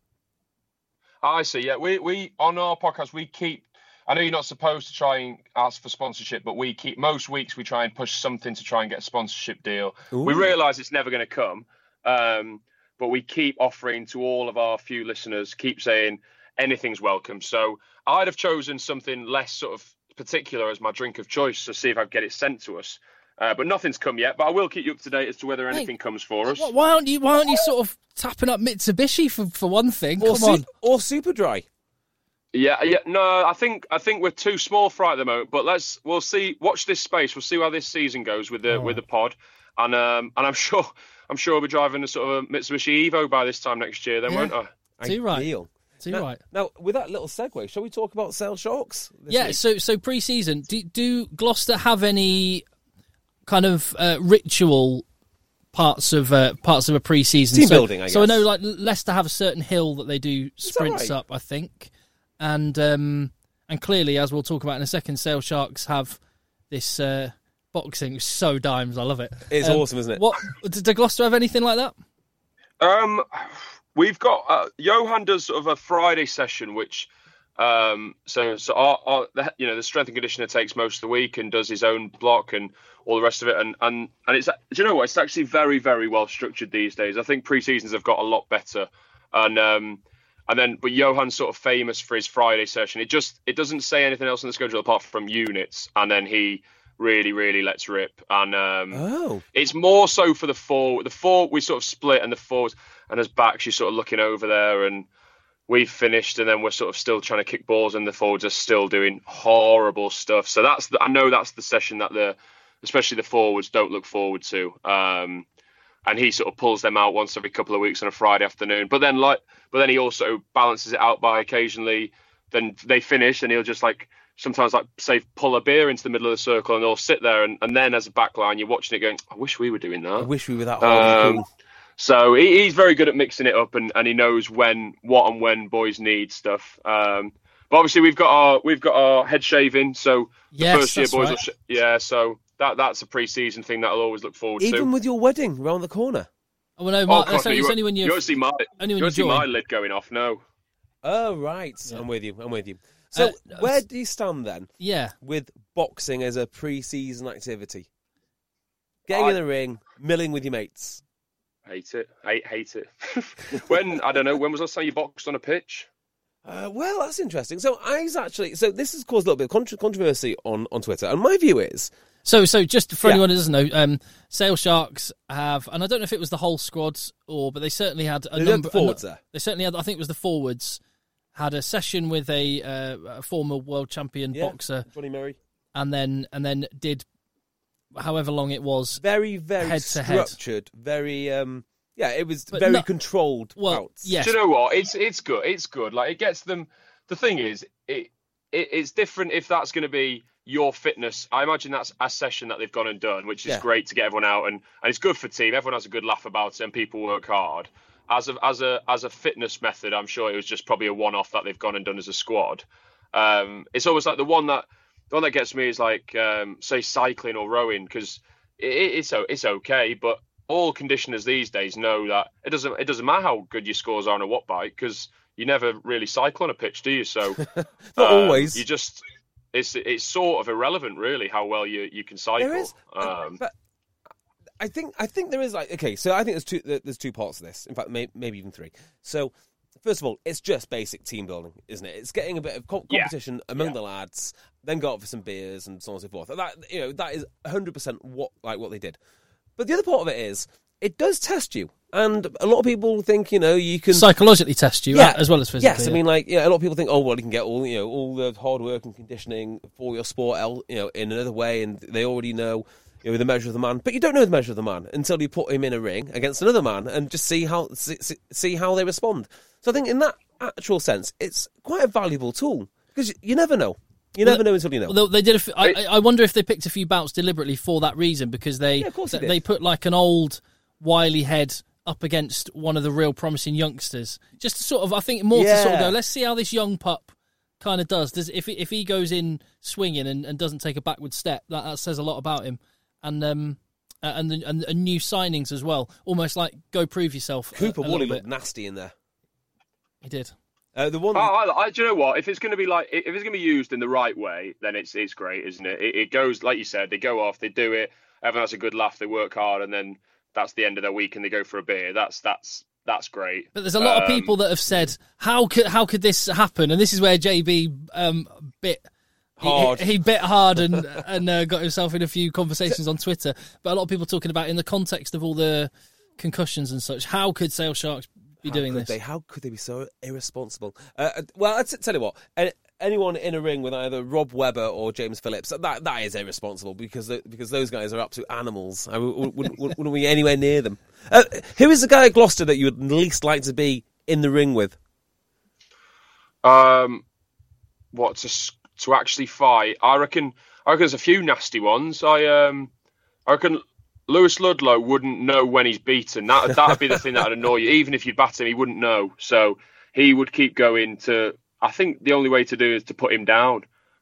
I see. Yeah, we on our podcast we keep. I know you're not supposed to try and ask for sponsorship, but we keep most weeks we try and push something to try and get a sponsorship deal. Ooh. We realise it's never going to come, but we keep offering to all of our few listeners. Keep saying anything's welcome. So I'd have chosen something less sort of particular as my drink of choice to see if I get it sent to us. But nothing's come yet. But I will keep you up to date as to whether anything comes for us. Why aren't you sort of tapping up Mitsubishi for one thing? Come on, or Superdry. Yeah. No, I think we're too small for it at the moment. But we'll see. Watch this space. We'll see how this season goes with the pod, and I'm sure we'll be driving a sort of a Mitsubishi Evo by this time next year. Then won't I? Too right. Right. Now, with that little segue, shall we talk about Sale Sharks? Yeah. Week? So pre-season, do Gloucester have any kind of ritual parts of a pre-season team building? I guess. So I know, like, Leicester have a certain hill that they do sprints up, I think, and clearly, as we'll talk about in a second, Sale Sharks have this boxing. It's so dimes, I love it. It's awesome, isn't it? What do Gloucester have anything like that? We've got Johan does sort of a Friday session, which so our the strength and conditioner takes most of the week and does his own block and all the rest of it, and it's, do you know what, it's actually very, very well structured these days. I think pre-seasons have got a lot better, but Johan's sort of famous for his Friday session. It doesn't say anything else on the schedule apart from units, and then he really, really lets rip. And it's more so for the forward. The forward we sort of split, and the forwards and his back, she's sort of looking over there, and we've finished, and then we're sort of still trying to kick balls, and the forwards are still doing horrible stuff. So I know that's the session that especially the forwards don't look forward to. And he sort of pulls them out once every couple of weeks on a Friday afternoon. But then he also balances it out by occasionally. Then they finish, and he'll just sometimes pull a beer into the middle of the circle, and they'll sit there, and then as a backline, you're watching it going, I wish we were doing that. I wish we were that hard. So he's very good at mixing it up, and he knows what boys need stuff. But obviously we've got our head shaving, so yes, the first year boys right. So that's a pre-season thing that I'll always look forward to. Even with your wedding around the corner. Oh, well, no, Mark, it's only when you don't see my lid going off. No. Oh, right. Yeah. I'm with you. So where do you stand then? Yeah. With boxing as a pre-season activity, getting in the ring, milling with your mates. Hate it. Hate it. When was the last time you boxed on a pitch? Well, that's interesting. So this has caused a little bit of controversy on Twitter, and my view is. So just for anyone who doesn't know, Sale Sharks have, and I don't know if it was the whole squad but they certainly had a number. Forwards there. They certainly had. I think it was the forwards. Had a session with a former world champion boxer, Johnny Murray, and then did however long it was. Very, very head structured. Very, it was very controlled. Bouts. Yes. Do you know what? It's good. It's good. Like, it gets them. The thing is, it's different if that's going to be your fitness. I imagine that's a session that they've gone and done, which is great to get everyone out, and it's good for team. Everyone has a good laugh about it, and people work hard. As a fitness method, I'm sure it was just probably a one-off that they've gone and done as a squad. It's almost like the one that gets me is like say cycling or rowing, because it's okay, but all conditioners these days know that it doesn't matter how good your scores are on a watt bike, because you never really cycle on a pitch, do you? So not always. You just it's sort of irrelevant, really, how well you can cycle. There is, but I think there is so I think there's two parts of this. In fact, maybe even three. So first of all, it's just basic team building, isn't it? It's getting a bit of competition among the lads, then go out for some beers and so on and so forth. That is 100% what they did. But the other part of it is it does test you, and a lot of people think you can psychologically test you as well as physically. Yes, I mean a lot of people think you can get all the hard work and conditioning for your sport in another way, and they already know. The measure of the man, but you don't know the measure of the man until you put him in a ring against another man and just see how they respond. So I think in that actual sense, it's quite a valuable tool, because you never know. You never know until you know. Well, they did. I wonder if they picked a few bouts deliberately for that reason, because they put like an old wily head up against one of the real promising youngsters, just to sort of, I think, more to sort of go, let's see how this young pup kind of does. If he goes in swinging and doesn't take a backward step, that says a lot about him. And new signings as well, almost like go prove yourself. Cooper Woolley looked nasty in there. He did. The one. Do you know what? If it's going to be used in the right way, then it's great, isn't it? It goes, like you said, they go off, they do it, everyone has a good laugh, they work hard, and then that's the end of their week, and they go for a beer. That's great. But there's a lot of people that have said, how could this happen? And this is where JB bit. Hard. He bit hard and got himself in a few conversations on Twitter. But a lot of people talking about, in the context of all the concussions and such, how could Sale Sharks be doing this? How could they be so irresponsible? Well, I'll tell you what. Anyone in a ring with either Rob Webber or James Phillips, that is irresponsible, because those guys are absolute animals. I wouldn't be anywhere near them. Who is the guy at Gloucester that you would least like to be in the ring with? To actually fight, I reckon there's a few nasty ones. I reckon Lewis Ludlow wouldn't know when he's beaten. That'd be the thing that'd annoy you. Even if you'd bat him, he wouldn't know. So he would keep going to. I think the only way to do it is to put him down.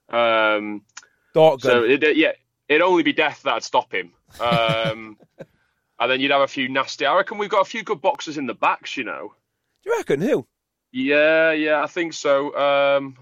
So it'd only be death that'd stop him. And then you'd have a few nasty. I reckon we've got a few good boxers in the backs. Do you reckon? Who? Yeah, I think so.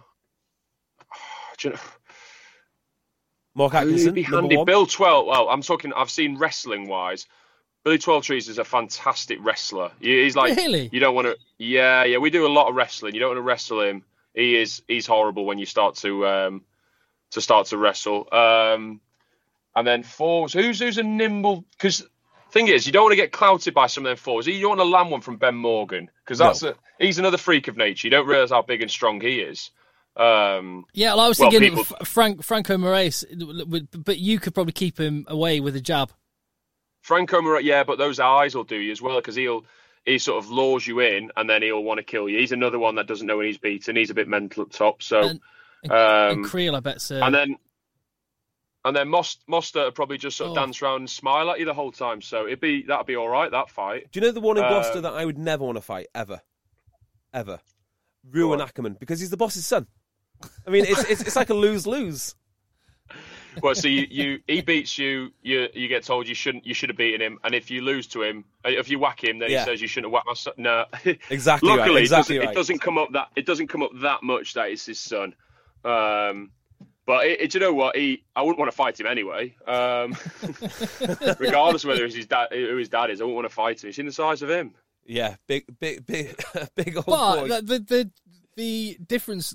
Mark Atkinson, be handy. Bill Twelve. Well, I'm talking. I've seen wrestling wise. Billy Twelvetrees is a fantastic wrestler. He's like, really? You don't want to. Yeah. We do a lot of wrestling. You don't want to wrestle him. He's horrible when you start to wrestle. And then forwards. Who's a nimble? Because thing is, you don't want to get clouted by some of them forwards. You don't want to land one from Ben Morgan, because he's another freak of nature. You don't realise how big and strong he is. I was thinking Franco Moraes, but you could probably keep him away with a jab. Franco Moraes, but those eyes will do you as well, because he sort of lures you in, and then he'll want to kill you. He's another one that doesn't know when he's beaten. He's a bit mental at top. So and Creel, I bet so. And then Mostert would probably just sort of dance around and smile at you the whole time. So that'd be all right, that fight. Do you know the one in Gloucester that I would never want to fight ever? Ruan Ackerman, because he's the boss's son. I mean, it's like a lose-lose. Well, so he beats you, you get told you should have beaten him, and if you lose to him, if you whack him, then he says you shouldn't have whacked my son. No, exactly. Luckily, right. It doesn't come up that much that it's his son. But do you know what? I wouldn't want to fight him anyway. Regardless of whether it's his dad, who his dad is, I wouldn't want to fight him. He's in the size of him. Yeah, big old but boy. The difference,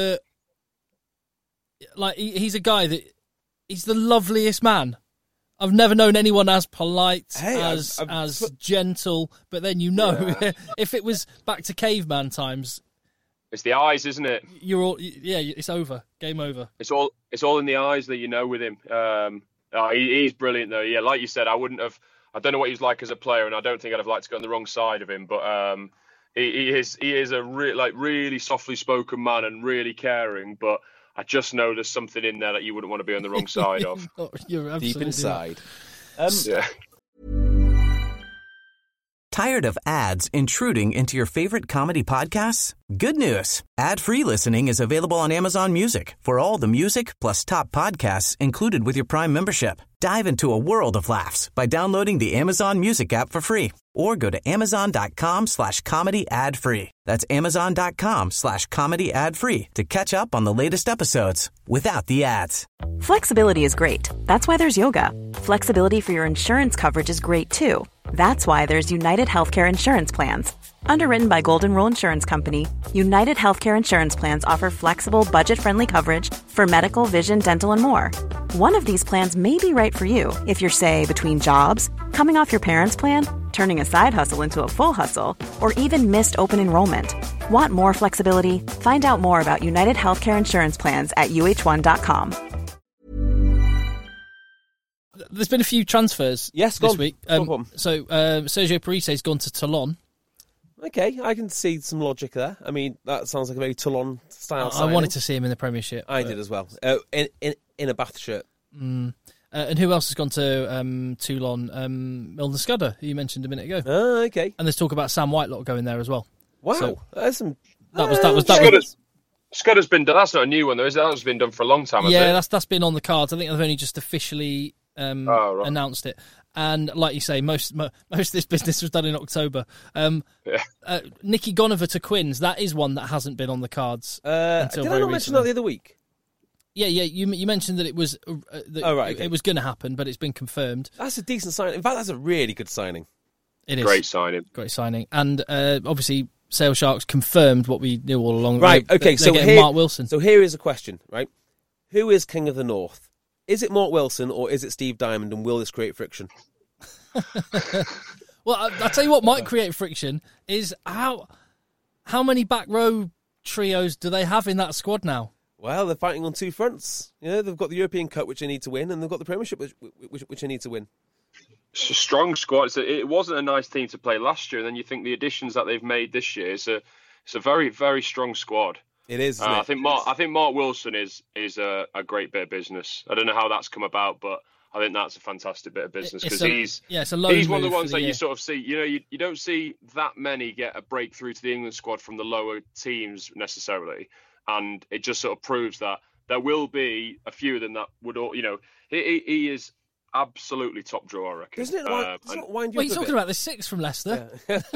he's a guy that he's the loveliest man. I've never known anyone as polite, as gentle. But then if it was back to caveman times. It's the eyes, isn't it? It's over. Game over. It's all in the eyes that with him. He's brilliant though. Yeah, like you said, I don't know what he's like as a player, and I don't think I'd have liked to go on the wrong side of him. But he is a really softly spoken man and really caring. But I just know there's something in there that you wouldn't want to be on the wrong side of. You're absolutely deep inside. Yeah. Tired of ads intruding into your favorite comedy podcasts? Good news. Ad-free listening is available on Amazon Music for all the music plus top podcasts included with your Prime membership. Dive into a world of laughs by downloading the Amazon Music app for free or go to amazon.com/comedy ad-free. That's amazon.com/comedy ad-free to catch up on the latest episodes without the ads. Flexibility is great. That's why there's yoga. Flexibility for your insurance coverage is great too. That's why there's United Healthcare Insurance Plans. Underwritten by Golden Rule Insurance Company, United Healthcare Insurance Plans offer flexible, budget-friendly coverage for medical, vision, dental, and more. One of these plans may be right for you if you're, say, between jobs, coming off your parents' plan, turning a side hustle into a full hustle, or even missed open enrollment. Want more flexibility? Find out more about United Healthcare Insurance Plans at uh1.com. There's been a few transfers this week. So Sergio Parise's gone to Toulon. Okay, I can see some logic there. I mean, that sounds like a very Toulon style signing. I wanted to see him in the Premiership. I did as well. In a Bath shirt. And who else has gone to Toulon? Milner Scudder, who you mentioned a minute ago. Oh, okay. And there's talk about Sam Whitelock going there as well. Wow, so, that's some. Scudder's been done. That's not a new one though, is it? That's been done for a long time. Yeah, that's been on the cards. I think they've only just officially announced it. And like you say, most of this business was done in October. Nicky Gonover to Quins, that is one that hasn't been on the cards until did very I not mention that the other week? Yeah. You mentioned that it was it was going to happen, but it's been confirmed. That's a decent signing. In fact, that's a really good signing. It is great signing, and obviously Sale Sharks confirmed what we knew all along. Right. Okay. So here, Mark Wilson. So here is a question. Right. Who is King of the North? Is it Mark Wilson or is it Steve Diamond, and will this create friction? Well, I'll tell you what might create friction is how many back row trios do they have in that squad now? Well, they're fighting on two fronts. They've got the European Cup, which they need to win, and they've got the Premiership, which they need to win. It's a strong squad. It wasn't a nice team to play last year, and then you think the additions that they've made this year, it's a very, very strong squad. It is. Isn't it? I think Mark Wilson is a great bit of business. I don't know how that's come about, but I think that's a fantastic bit of business because he's one of the ones that you sort of see. You don't see that many get a breakthrough to the England squad from the lower teams necessarily, and it just sort of proves that there will be a few of them that would all. He is absolutely top draw, I reckon. Doesn't it wind you Well, up you're talking about the six from Leicester.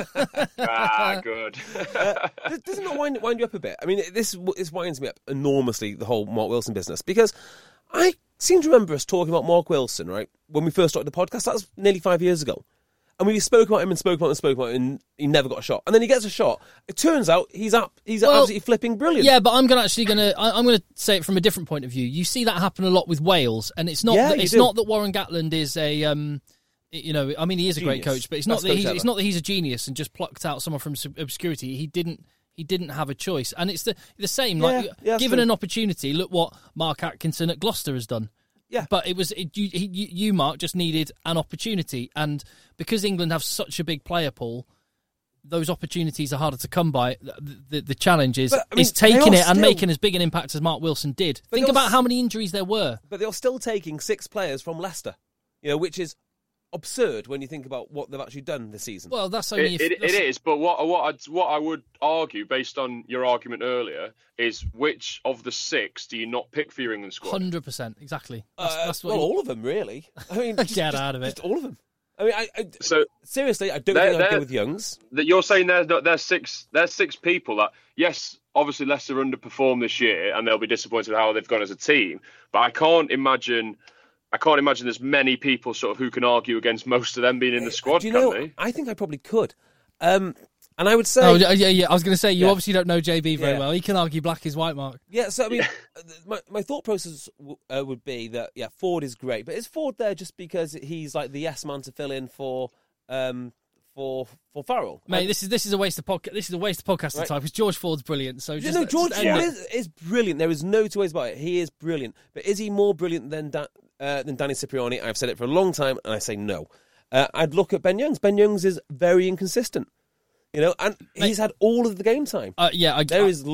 Yeah. Good. Doesn't it wind you up a bit? I mean, this winds me up enormously, the whole Mark Wilson business, because I seem to remember us talking about Mark Wilson, right, when we first started the podcast. That was nearly 5 years ago. And we spoke about him and he never got a shot. And then he gets a shot. It turns out he's absolutely flipping brilliant. Yeah, but I'm gonna say it from a different point of view. You see that happen a lot with Wales, and it's not not that Warren Gatland is a he is a great coach, but it's not that he's a genius and just plucked out someone from obscurity. He didn't have a choice, and it's the same. Given an opportunity, look what Mark Atkinson at Gloucester has done. Yeah, but you, Mark, just needed an opportunity, and because England have such a big player pool, those opportunities are harder to come by. The challenge is taking it and making as big an impact as Mark Wilson did. Think about how many injuries there were. But they're still taking 6 players from Leicester, which is absurd when you think about what they've actually done this season. Well, that's only it is. But what I would argue, based on your argument earlier, is which of the 6 do you not pick for your England squad? 100%, exactly. That's all of them, really. I mean, get out of it. Just all of them. I mean, seriously, I don't think I'd go with Youngs. That you're saying there's six people that, yes, obviously Leicester underperformed this year and they'll be disappointed with how they've gone as a team. But I can't imagine there's many people sort of who can argue against most of them being in the squad. Do you know? I think I probably could. And I would say... Oh, yeah. I was going to say, you obviously don't know JB very well. He can argue black is white, Mark. Yeah, so, I mean, my thought process would be that, Ford is great. But is Ford there just because he's like the yes man to fill in for Farrell? Mate, this is a waste of podcast. This is a waste of podcasting time because George Ford's brilliant. So George Ford is brilliant. There is no two ways about it. He is brilliant. But is he more brilliant than Danny Cipriani? I've said it for a long time, and I say no. I'd look at Ben Youngs. Ben Youngs is very inconsistent. And he's had all of the game time. There is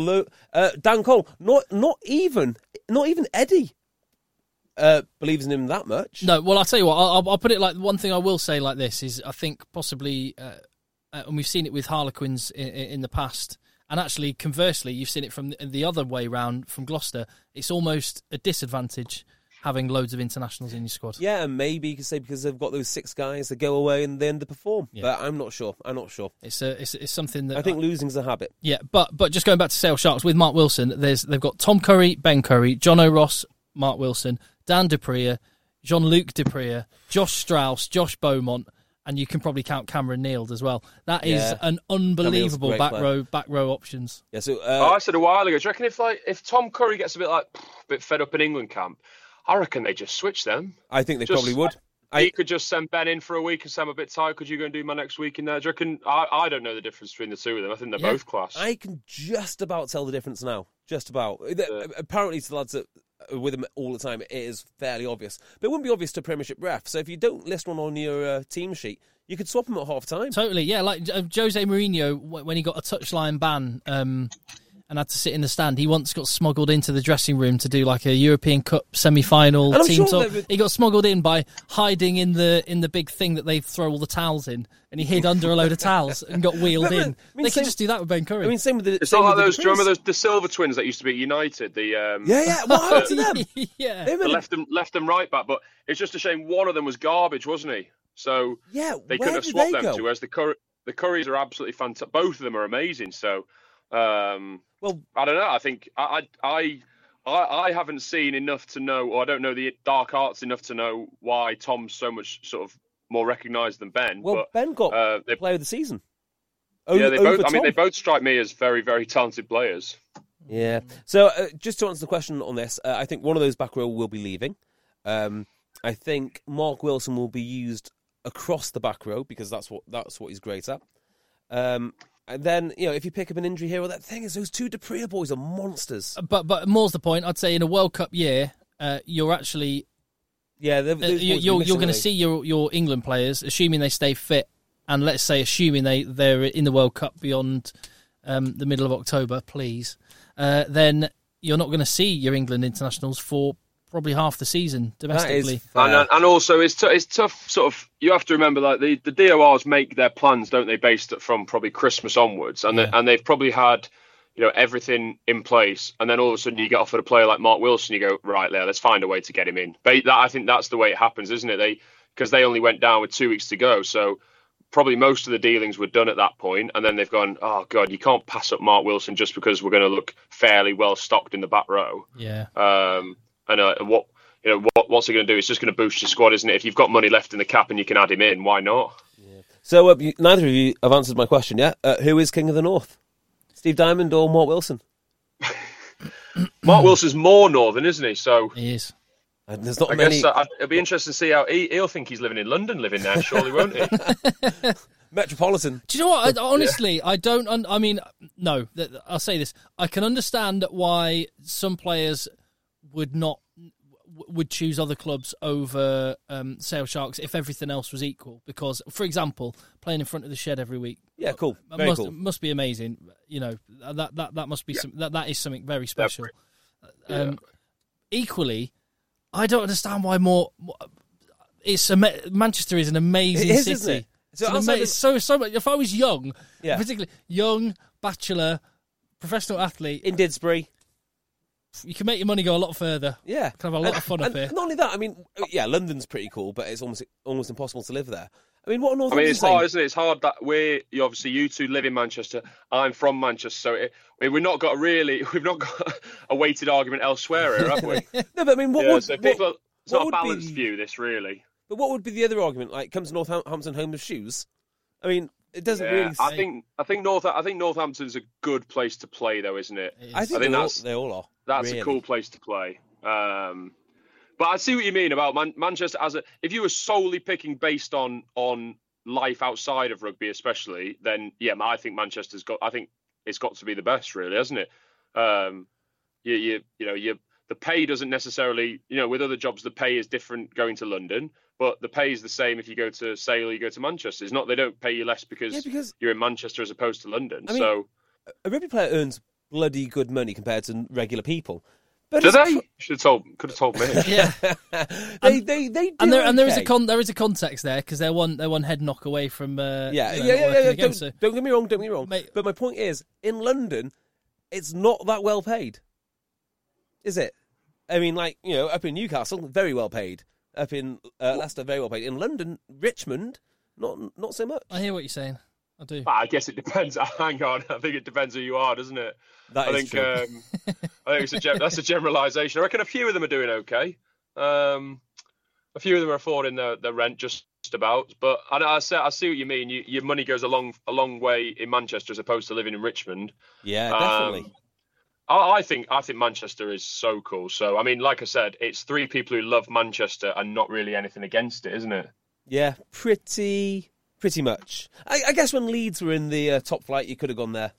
Dan Cole. Not even Eddie believes in him that much. No, well, I'll tell you what. I'll put it like one thing I will say like this is I think possibly, and we've seen it with Harlequins in the past, and actually conversely, you've seen it from the other way round from Gloucester. It's almost a disadvantage having loads of internationals in your squad. Yeah, and maybe you could say because they've got those 6 guys that go away and they underperform. Yeah. But I'm not sure. It's something that I think losing's a habit. Yeah, but just going back to Sale Sharks with Mark Wilson, they've got Tom Curry, Ben Curry, John O'Ross, Mark Wilson, Dan Dupree, Jean-Luc Dupree, Josh Strauss, Josh Beaumont, and you can probably count Cameron Neild as well. That is an unbelievable back row options. Yeah. So I said a while ago, do you reckon if Tom Curry gets a bit fed up in England camp, I reckon they just switch them. I think they probably would. He could just send Ben in for a week and say, I'm a bit tired. Could you go and do my next week in there? Do you reckon? I don't know the difference between the two of them. I think they're both class. I can just about tell the difference now. Just about. Apparently, to the lads that are with him all the time, it is fairly obvious. But it wouldn't be obvious to Premiership ref. So if you don't list one on your team sheet, you could swap them at half time. Totally, yeah. Like Jose Mourinho, when he got a touchline ban and had to sit in the stand, he once got smuggled into the dressing room to do like a European Cup semi-final team talk. He got smuggled in by hiding in the big thing that they throw all the towels in, and he hid under a load of towels and got wheeled in. They could just do that with Ben Curry. I mean, same with the. It's not like those. Do you remember the Silver twins that used to be at United? What happened to them? Yeah, the left and right back. But it's just a shame one of them was garbage, wasn't he? So they couldn't have swapped them two. Whereas the Currys are absolutely fantastic. Both of them are amazing. So. Well, I don't know. I think I haven't seen enough to know, or I don't know the dark arts enough to know why Tom's so much sort of more recognised than Ben. Well, but, Ben got Player of the Season. They both strike me as very, very talented players. Yeah. So just to answer the question on this, I think one of those back row will be leaving. I think Mark Wilson will be used across the back row because that's what he's great at. And then, if you pick up an injury here, the thing is, those 2 Dupree boys are monsters. But more's the point. I'd say in a World Cup year, you're actually... Yeah, you're going to see your England players, assuming they stay fit, and let's say assuming they're in the World Cup beyond the middle of October, please, then you're not going to see your England internationals for probably half the season domestically. And also it's tough sort of, you have to remember like the DORs make their plans, don't they, based from probably Christmas onwards, and they've probably had everything in place, and then all of a sudden you get offered a player like Mark Wilson, you go, right there, let's find a way to get him in. I think that's the way it happens, isn't it? Because they only went down with 2 weeks to go, so probably most of the dealings were done at that point, and then they've gone, oh god, you can't pass up Mark Wilson just because we're going to look fairly well stocked in the back row. Yeah. And what's he going to do? It's just going to boost your squad, isn't it? If you've got money left in the cap and you can add him in, why not? Yeah. So neither of you have answered my question yet. Who is King of the North? Steve Diamond or Mark Wilson? Mark Wilson's more northern, isn't he? So he is. And there's not many. Guess it'll be interesting to see how he'll think he's living in London, living there, surely, won't he? Metropolitan. Do you know what? Honestly, I don't. I mean, no. I'll say this. I can understand why some players would choose other clubs over Sale Sharks if everything else was equal. Because, for example, playing in front of the shed every week, cool, must be amazing. That must be that is something very special. Equally, I don't understand why more. Manchester is an amazing city. Isn't it? It's so much. If I was young, particularly young, bachelor, professional athlete in Didsbury, you can make your money go a lot further. Yeah, can have a lot of fun up here. Not only that, I mean, London's pretty cool, but it's almost impossible to live there. I mean, what Northampton? I mean, it's hard, isn't it? It's hard that obviously you two live in Manchester. I'm from Manchester, so we've not got a weighted argument elsewhere here, have we? No, but I mean, it's not a balanced view. This really. But what would be the other argument? Like, comes Northampton home with shoes? I mean, it doesn't really. Say... I think Northampton's a good place to play, though, isn't it? I think they all are. That's really a cool place to play. But I see what you mean about Manchester if you were solely picking based on life outside of rugby, especially, then I think Manchester's got. I think it's got to be the best, really, hasn't it? The pay doesn't necessarily, with other jobs, the pay is different going to London, but the pay is the same if you go to Sale or you go to Manchester. It's not they don't pay you less because you're in Manchester as opposed to London. I mean, a rugby player earns bloody good money compared to regular people. But do they? Could have told me. Yeah, they do. And there is a context there because they're one head knock away from. Don't get me wrong. Mate, but my point is, in London, it's not that well paid, is it? I mean, up in Newcastle, very well paid. Up in Leicester, very well paid. In London, Richmond, not so much. I hear what you're saying. I do. I guess it depends. Hang on, I think it depends who you are, doesn't it? I think that's a generalisation. I reckon a few of them are doing okay. A few of them are affording their rent just about. But I see what you mean. Your money goes a long way in Manchester as opposed to living in Richmond. Yeah, definitely. I think Manchester is so cool. So I mean, like I said, it's three people who love Manchester and not really anything against it, isn't it? Yeah, pretty much. I guess when Leeds were in the top flight, you could have gone there.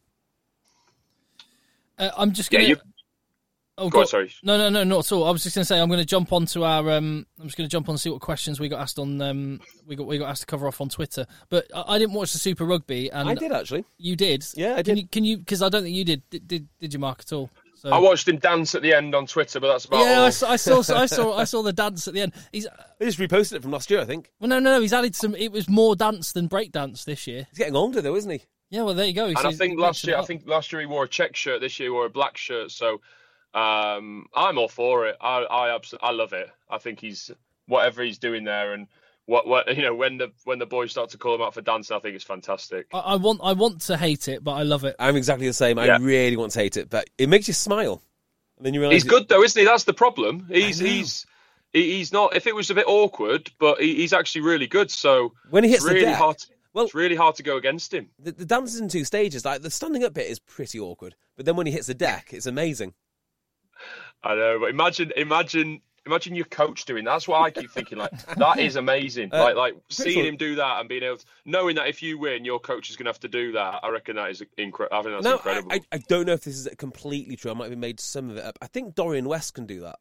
I'm just going to... Oh, go on, sorry. No, not at all. I was just going to say I'm going to jump onto our. I'm just going to jump on and see what questions we got asked on. We got asked to cover off on Twitter, but I didn't watch the Super Rugby. And I did actually. You did? Yeah, I did. Can you? Because I don't think you did. Did you, Mark, at all? So... I watched him dance at the end on Twitter, but that's about all. Yeah, I saw the dance at the end. They just reposted it from last year, I think. Well, no. He's added some. It was more dance than break dance this year. He's getting older though, isn't he? Yeah, well, there you go. And I think last year he wore a check shirt. This year he wore a black shirt. So I'm all for it. I love it. I think he's whatever he's doing there, and what when the boys start to call him out for dancing, I think it's fantastic. I want to hate it, but I love it. I'm exactly the same. I really want to hate it, but it makes you smile. And then you realize he's good though, isn't he? That's the problem. He's not. If it was a bit awkward, but he's actually really good. So when he hits really the deck, it's really hard to go against him. The dance is in two stages. Like the standing up bit is pretty awkward, but then when he hits the deck, it's amazing. I know, but imagine your coach doing that. That's what I keep thinking. Like that is amazing. Like seeing him do that and being able to, knowing that if you win, your coach is going to have to do that. I reckon that is incredible. I think that's incredible. I don't know if this is completely true. I might have made some of it up. I think Dorian West can do that.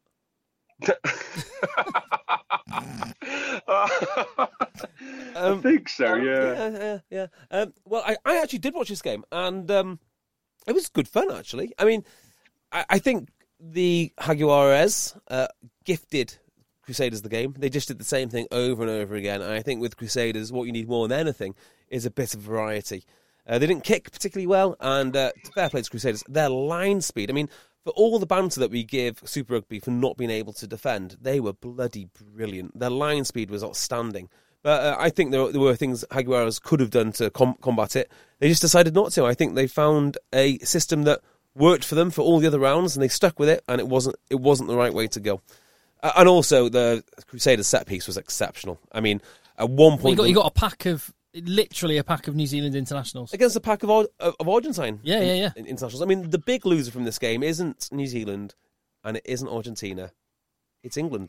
I think so. Yeah. Well, I actually did watch this game, and it was good fun. Actually, I mean, I think the Jaguares gifted Crusaders the game. They just did the same thing over and over again. And I think with Crusaders, what you need more than anything is a bit of variety. They didn't kick particularly well, and fair play to Crusaders. Their line speed, I mean, for all the banter that we give Super Rugby for not being able to defend, they were bloody brilliant. Their line speed was outstanding. But I think there were things Jaguares could have done to combat it. They just decided not to. I think they found a system that worked for them for all the other rounds, and they stuck with it, and it wasn't the right way to go. And also, the Crusaders set piece was exceptional. I mean, at one point... You got a pack of... Literally a pack of New Zealand internationals. Against a pack of Argentine internationals. I mean, the big loser from this game isn't New Zealand, and it isn't Argentina. It's England.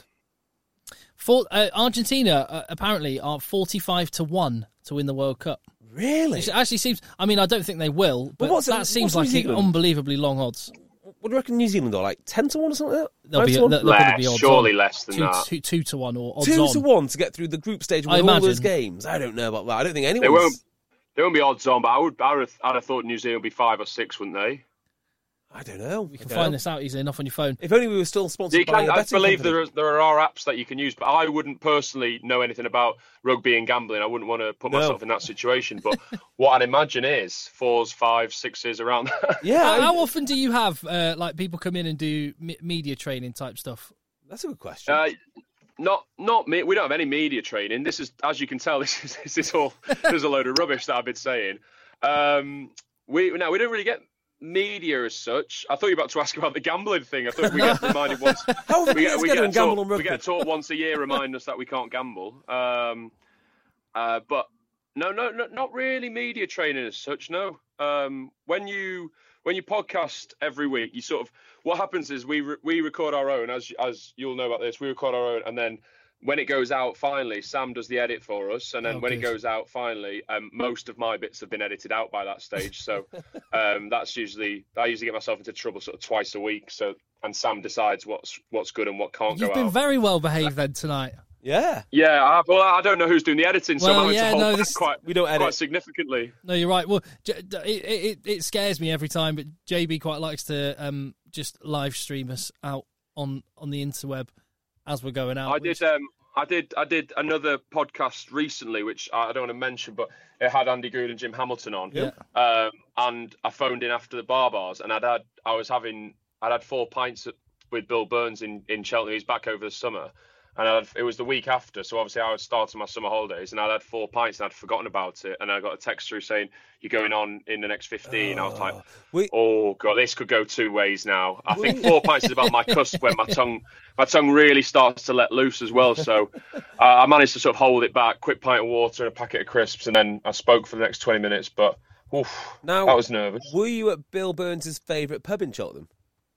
Argentina, apparently, are 45-1 to win the World Cup. Really? It actually seems... I mean, I don't think they will, but that seems like unbelievably long odds. What do you reckon New Zealand are, like 10-1 or something like that? They'll be odds surely on. Less than 2-1 or odds 2-1 to get through the group stage with all those games. I don't know about that. I don't think anyone. They won't be odds on, but I'd have thought New Zealand would be 5 or 6, wouldn't they? I don't know. You can find this out easily enough on your phone. If only we were still sponsored by a betting I believe company. there are apps that you can use, but I wouldn't personally know anything about rugby and gambling. I wouldn't want to put myself in that situation. But what I'd imagine is 4s, 5s, 6s around that. Yeah. How often do you have like people come in and do media training type stuff? That's a good question. Not me. We don't have any media training. This is, as you can tell, this is all. There's a load of rubbish that I've been saying. We don't really get media as such. I thought you were about to ask about the gambling thing. I thought we get reminded once. How we get gamble on rugby? We get taught once a year, remind us that we can't gamble. But no, not really media training as such. No. When you podcast every week, you sort of, what happens is we record our own, as you'll know about this. We record our own, and then when it goes out finally, Sam does the edit for us, and then when it goes out finally, most of my bits have been edited out by that stage. So I usually get myself into trouble sort of twice a week. So, and Sam decides what's good and what can't go out. You've been very well behaved then tonight. Yeah. Yeah. I don't know who's doing the editing, so I'm having to hold back we don't edit quite significantly. No, you're right. Well, it scares me every time, but JB quite likes to just live stream us out on the interweb as we're going out. I did another podcast recently, which I don't want to mention, but it had Andy Good and Jim Hamilton on. Yeah. And I phoned in after the bars, and I'd had 4 pints with Bill Burns in Cheltenham. He's back over the summer. And it was the week after, so obviously I was starting my summer holidays, and I'd had 4 pints and I'd forgotten about it. And I got a text through saying, "You're going on in the next 15." I was like, "Oh God, this could go 2 ways now." I think 4 pints is about my cusp when my tongue really starts to let loose as well. So I managed to sort of hold it back. Quick pint of water and a packet of crisps, and then I spoke for the next 20 minutes. But now, I was nervous. Were you at Bill Burns' favourite pub in Cheltenham?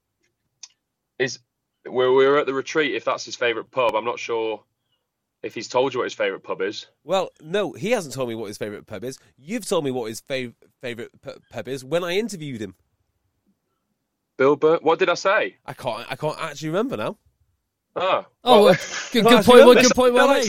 We were at the Retreat, if that's his favourite pub. I'm not sure if he's told you what his favourite pub is. Well, no, he hasn't told me what his favourite pub is. You've told me what his favourite pub is when I interviewed him. Bill Burns. What did I say? I can't actually remember now. Oh, well, good point. Good point. Well made.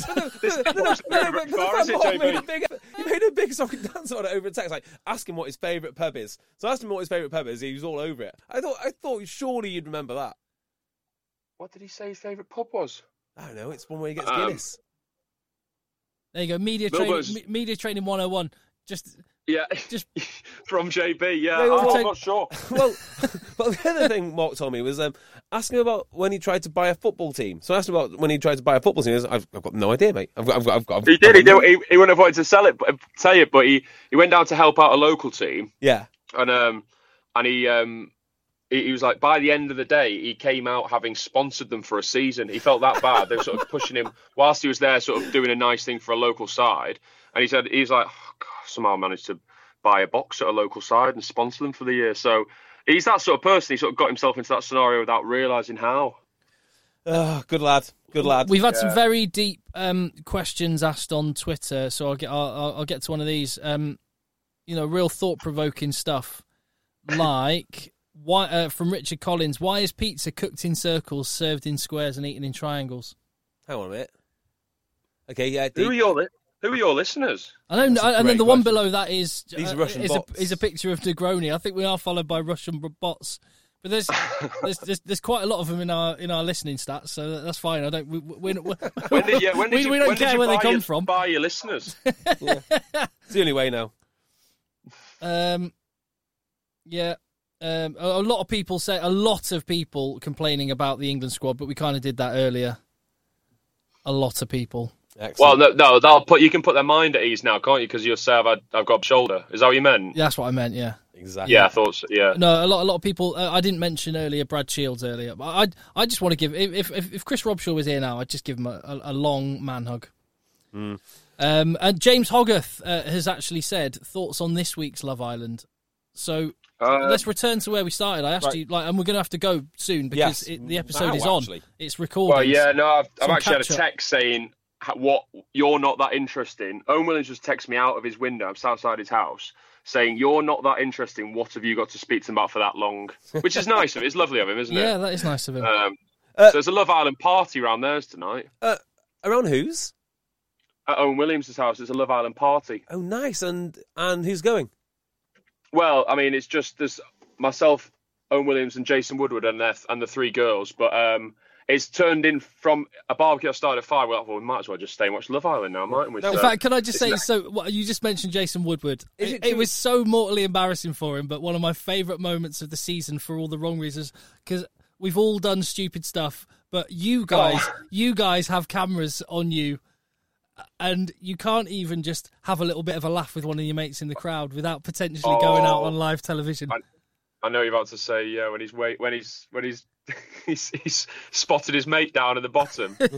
You made a big song and dance on it over text. Like, ask him what his favourite pub is. So I asked him what his favourite pub is. He was all over it. I thought surely you'd remember that. What did he say his favourite pub was? I don't know. It's one where he gets Guinness. There you go. Media training 101. Just from JB. Yeah, I'm not sure. Well, the other thing Mark told me was ask him about when he tried to buy a football team. So I asked him about when he tried to buy a football team. I've got no idea, mate. He wouldn't have wanted to sell it, but he went down to help out a local team. Yeah, and he was like, by the end of the day, he came out having sponsored them for a season. He felt that bad. They were sort of pushing him whilst he was there, sort of doing a nice thing for a local side. And he's like, oh, God, somehow managed to buy a box at a local side and sponsor them for the year. So he's that sort of person. He sort of got himself into that scenario without realising how. Good lad. We've had some very deep questions asked on Twitter, so I'll get to one of these. Real thought-provoking stuff, like... Why, from Richard Collins, why is pizza cooked in circles, served in squares, and eaten in triangles? Hang on a minute. Okay, yeah. Who are your listeners? I know, and then the one below that is Russian bots. Is a picture of Negroni. I think we are followed by Russian bots, but there's quite a lot of them in our listening stats, so that's fine. I don't. We don't care where they come from. Buy your listeners. Yeah. It's the only way now. Yeah. A lot of people complaining about the England squad, but we kind of did that earlier. A lot of people. Excellent. Well, you can put their mind at ease now, can't you? Because you'll say I've got a shoulder. Is that what you meant? Yeah, that's what I meant. Yeah, exactly. Yeah, I thought so. Yeah. No, a lot of people. I didn't mention earlier Brad Shields earlier, but I just want to give if Chris Robshaw was here now, I'd just give him a long man hug. Mm. And James Hogarth has actually said thoughts on this week's Love Island. So. Let's return to where we started. I asked you, and we're going to have to go soon because the episode is on. Actually. It's recorded. Well, yeah, no, I've actually had a text saying, "What? You're not that interesting." Owen Williams just texted me out of his window. I'm outside his house, saying, "You're not that interesting. What have you got to speak to him about for that long?" Which is nice of him. It's lovely of him, isn't it? Yeah, that is nice of him. So there's a Love Island party around theirs tonight. Around whose? At Owen Williams' house. There's a Love Island party. Oh, nice. And who's going? Well, I mean, it's just there's myself, Owen Williams, and Jason Woodward, and the 3 girls. But it's turned in from a barbecue that started at 5. Well, we might as well just stay and watch Love Island now, mightn't we? In fact, can I just say, you just mentioned Jason Woodward. It was so mortally embarrassing for him, but one of my favourite moments of the season for all the wrong reasons. Because we've all done stupid stuff, but you guys have cameras on you, and you can't even just have a little bit of a laugh with one of your mates in the crowd without potentially going out on live television. I know you're about to say, when he's spotted his mate down at the bottom. And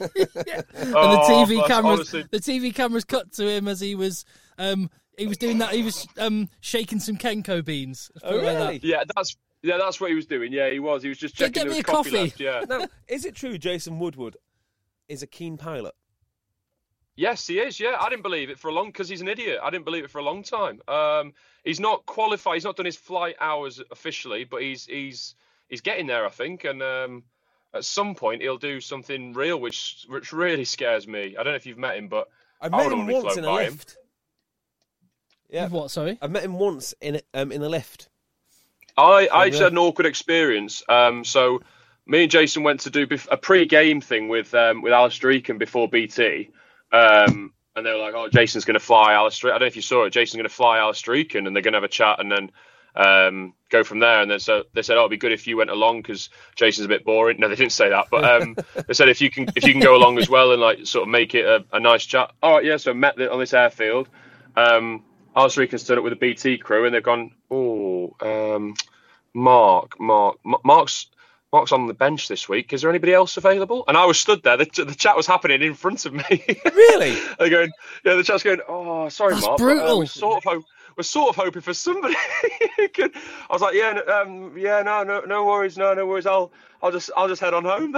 the TV cameras cut to him as he was doing that. He was shaking some Kenko beans. Oh, really? Like that. That's what he was doing. Yeah, he was. He was just checking get there me was a coffee. left. Yeah. Now, is it true Jason Woodward is a keen pilot? Yes, he is. Yeah, I didn't believe it for a long because he's an idiot. I didn't believe it for a long time. He's not qualified. He's not done his flight hours officially, but he's getting there, I think. And at some point, he'll do something real, which really scares me. I don't know if you've met him, but I've met him once in a lift. Yeah. With what? Sorry, I've met him once in a lift. I just had an awkward experience. So me and Jason went to do a pre-game thing with Alistair Eakin before BT. And they were like, "Oh, Jason's going to fly Alistair." I don't know if you saw it. Jason's going to fly Alistair Eakin, and they're going to have a chat, and then go from there. And then so they said, "Oh, it'd be good if you went along because Jason's a bit boring." No, they didn't say that, but they said if you can go along as well and like sort of make it a nice chat. All right, yeah. So I met on this airfield. Alistair Eakin's turned up with a BT crew, and they've gone, Mark's on the bench this week. Is there anybody else available? And I was stood there. The chat was happening in front of me. Really? They're going, yeah. The chat's going, "Oh, sorry, That's Mark. brutal." We're sort of hoping for somebody. I was like, no worries, no worries. I'll just head on home.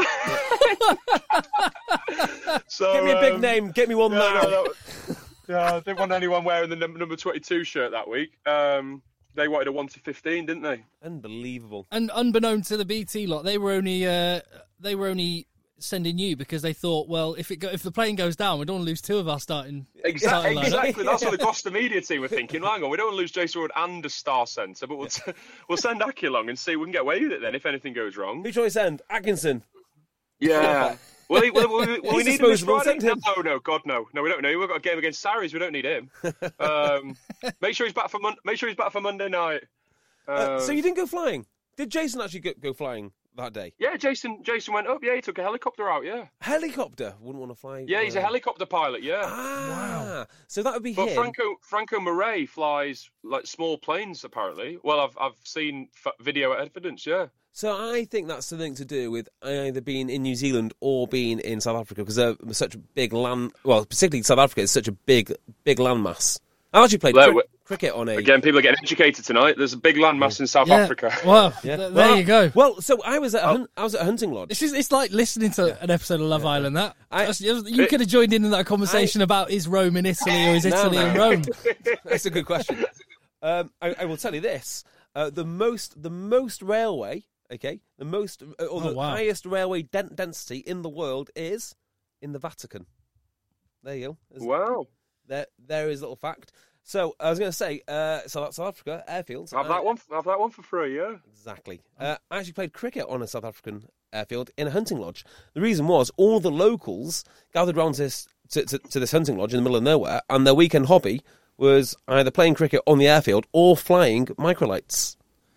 So Get me a big name. Get me one now. I didn't want anyone wearing the number 22 shirt that week. They wanted a 1-15, didn't they? Unbelievable. And unbeknown to the BT lot, they were only sending you because they thought, well, if the plane goes down, we don't want to lose two of our starting. Exactly. lineup. That's what the Gloucester media team were thinking. Hang on, we don't want to lose Jason Wood and a star centre, but we'll send Aki along and see if we can get away with it then if anything goes wrong. Who shall we send? Atkinson. Yeah. Will we need him this Friday? Send him. No, God, no. No, we don't need him. We've got a game against Sarries. We don't need him. Make sure he's back for Monday night. So you didn't go flying? Did Jason actually go flying that day? Yeah, Jason went up. Yeah, he took a helicopter out. Yeah. Helicopter? Wouldn't want to fly. Yeah, he's a helicopter pilot. Yeah. Wow. So that would be but him. Franco Murray flies like small planes. Apparently. Well, I've seen video evidence. Yeah. So I think that's something to do with either being in New Zealand or being in South Africa because they're such a big land. Well, particularly South Africa is such a big landmass. I actually played cricket on a. Again, people are getting educated tonight. There's a big landmass in South Africa. Well, there you go. Well, so I was at a hunting lodge. It's like listening to an episode of Love Island. You could have joined in that conversation about is Rome in Italy or is Italy in Rome? That's a good question. I will tell you this: the most railway. Okay, highest railway density in the world is in the Vatican. There you go. Wow. There is a little fact. So I was going to say, South Africa airfields. Have that one for free, yeah. Exactly. I actually played cricket on a South African airfield in a hunting lodge. The reason was all the locals gathered round to this hunting lodge in the middle of nowhere, and their weekend hobby was either playing cricket on the airfield or flying microlights.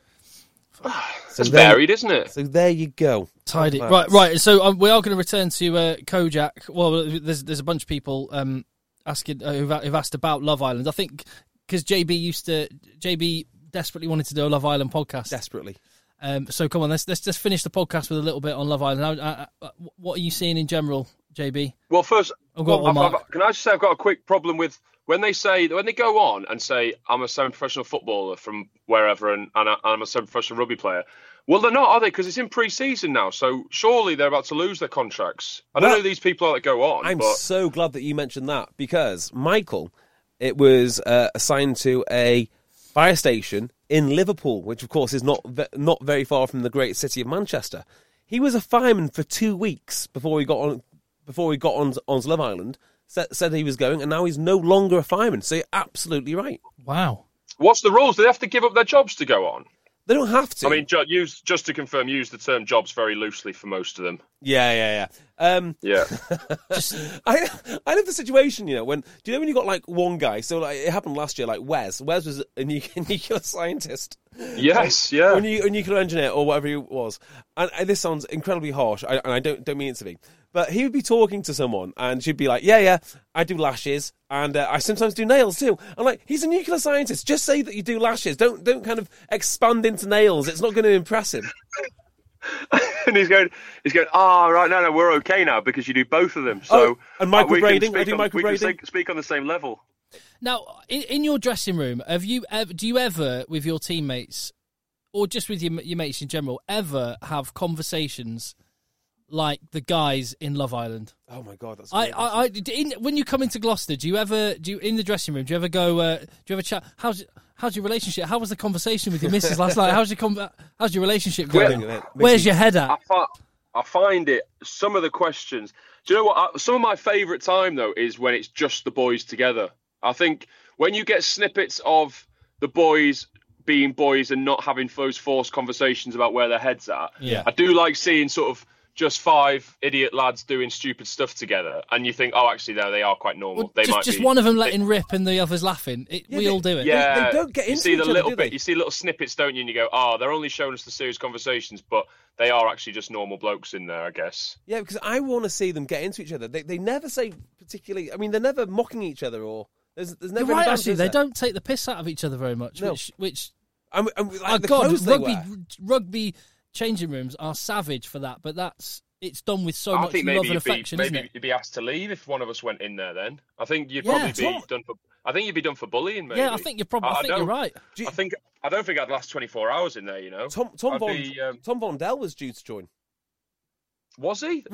It's varied, isn't it? So there you go. Tidy. Right. So we are going to return to Kojak. Well, there's a bunch of people asking who've asked about Love Island. I think because JB desperately wanted to do a Love Island podcast. Desperately. So come on, let's just finish the podcast with a little bit on Love Island. What are you seeing in general, JB? Well, first, can I just say I've got a quick problem with when they go on and say I'm a semi-professional footballer from wherever and I'm a semi-professional rugby player. Well, they're not, are they? Because it's in pre-season now, so surely they're about to lose their contracts. I don't know who these people are that go on. I'm so glad that you mentioned that because Michael, it was assigned to a fire station in Liverpool, which of course is not very far from the great city of Manchester. He was a fireman for 2 weeks before he got onto Love Island. Said he was going, and now he's no longer a fireman. So you're absolutely right. Wow. What's the rules? Do they have to give up their jobs to go on? They don't have to. I mean, just to confirm, use the term jobs very loosely for most of them. Yeah. Yeah. I love the situation, when do you know when you got like one guy? So like it happened last year. Like Wes was a nuclear scientist. Yes, yeah. Or a nuclear engineer or whatever he was. And this sounds incredibly harsh, and I don't mean it to be. But he would be talking to someone, and she'd be like, "Yeah, I do lashes, and I sometimes do nails too." I'm like, "He's a nuclear scientist. Just say that you do lashes. Don't kind of expand into nails. It's not going to impress him." And he's going. Right, no, we're okay now because you do both of them. So and microblading. I do microblading. We can speak on the same level. Now, in your dressing room, do you ever, with your teammates, or just with your mates in general, ever have conversations like the guys in Love Island? Oh my God, that's great. When you come into Gloucester, do you in the dressing room? Do you ever go? Do you ever chat? How's your relationship? How was the conversation with your missus last night? How's your relationship going? Where's your head at? I find it. Some of the questions. Do you know what? Some of my favourite time though is when it's just the boys together. I think when you get snippets of the boys being boys and not having those forced conversations about where their head's at. Yeah. I do like seeing sort of just 5 idiot lads doing stupid stuff together, and you think, oh, actually, they are quite normal. Well, just one of them letting rip and the others laughing. We all do it. Yeah, they don't get into you see each other, do they? You see little snippets, don't you? And you go, oh, they're only showing us the serious conversations, but they are actually just normal blokes in there, I guess. Yeah, because I want to see them get into each other. They never say particularly. I mean, they're never mocking each other, or there's never. You're right, actually, they don't take the piss out of each other very much. No. Which like oh the God, clothes they wear. rugby changing rooms are savage for that, but it's done with so much love and affection, isn't it? Maybe you'd be asked to leave if one of us went in there. Then I think you'd probably be done for. I think you'd be done for bullying. Maybe. Yeah, I think you're probably. I think you're right. I don't think I'd last 24 hours in there. Tom Vondell was due to join. Was he?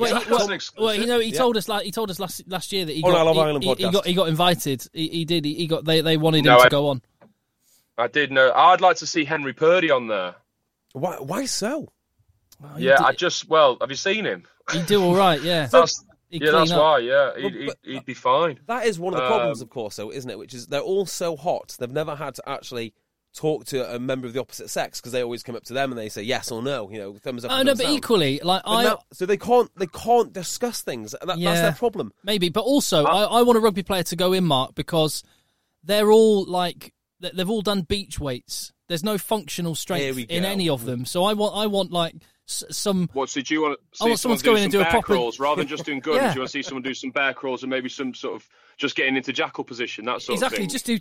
He told us last year that he got Love Island podcast. He got invited. He did. He got. They wanted him to go on. I did know. I'd like to see Henry Purdy on there. Why so? Well, have you seen him? He'd do all right, yeah. That's why, yeah. He'd be fine. That is one of the problems, of course, though, isn't it? Which is they're all so hot, they've never had to actually talk to a member of the opposite sex because they always come up to them and they say yes or no, thumbs up. Oh no, but down. Equally, so they can't discuss things. That's their problem. Maybe, but also, I want a rugby player to go in, Mark, because they're all they've all done beach weights. There's no functional strength in any of them, so I want like some. What did you want to see? Someone go in and do a proper crawls rather than just doing good. Yeah. Do you want to see someone do some bear crawls and maybe some sort of just getting into jackal position, that sort of thing? Exactly.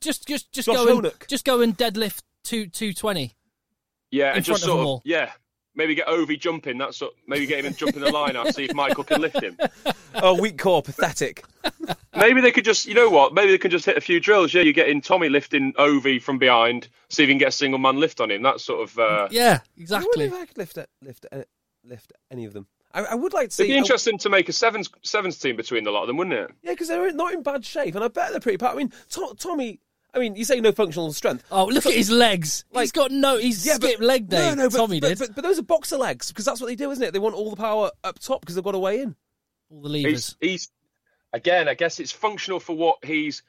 Just go and deadlift 220. Yeah, in and front just of them all. Yeah. Maybe get Ovi jumping. Maybe get him jumping the line out. See if Michael can lift him. Oh, weak core, pathetic. Maybe they could just, maybe they can just hit a few drills. Yeah, you're getting Tommy lifting Ovi from behind. See if you can get a single man lift on him. That sort of. Yeah, exactly. I wonder if I could lift any of them. I would like to see. It'd be interesting to make a sevens team between the lot of them, wouldn't it? Yeah, because they're not in bad shape, and I bet they're pretty. I mean, Tommy. I mean, you say no functional strength. Oh, look at his legs. He's got skipped leg day. Tommy did. But those are boxer legs, because that's what they do, isn't it? They want all the power up top because they've got to weigh in. All the levers. He's again, I guess it's functional for what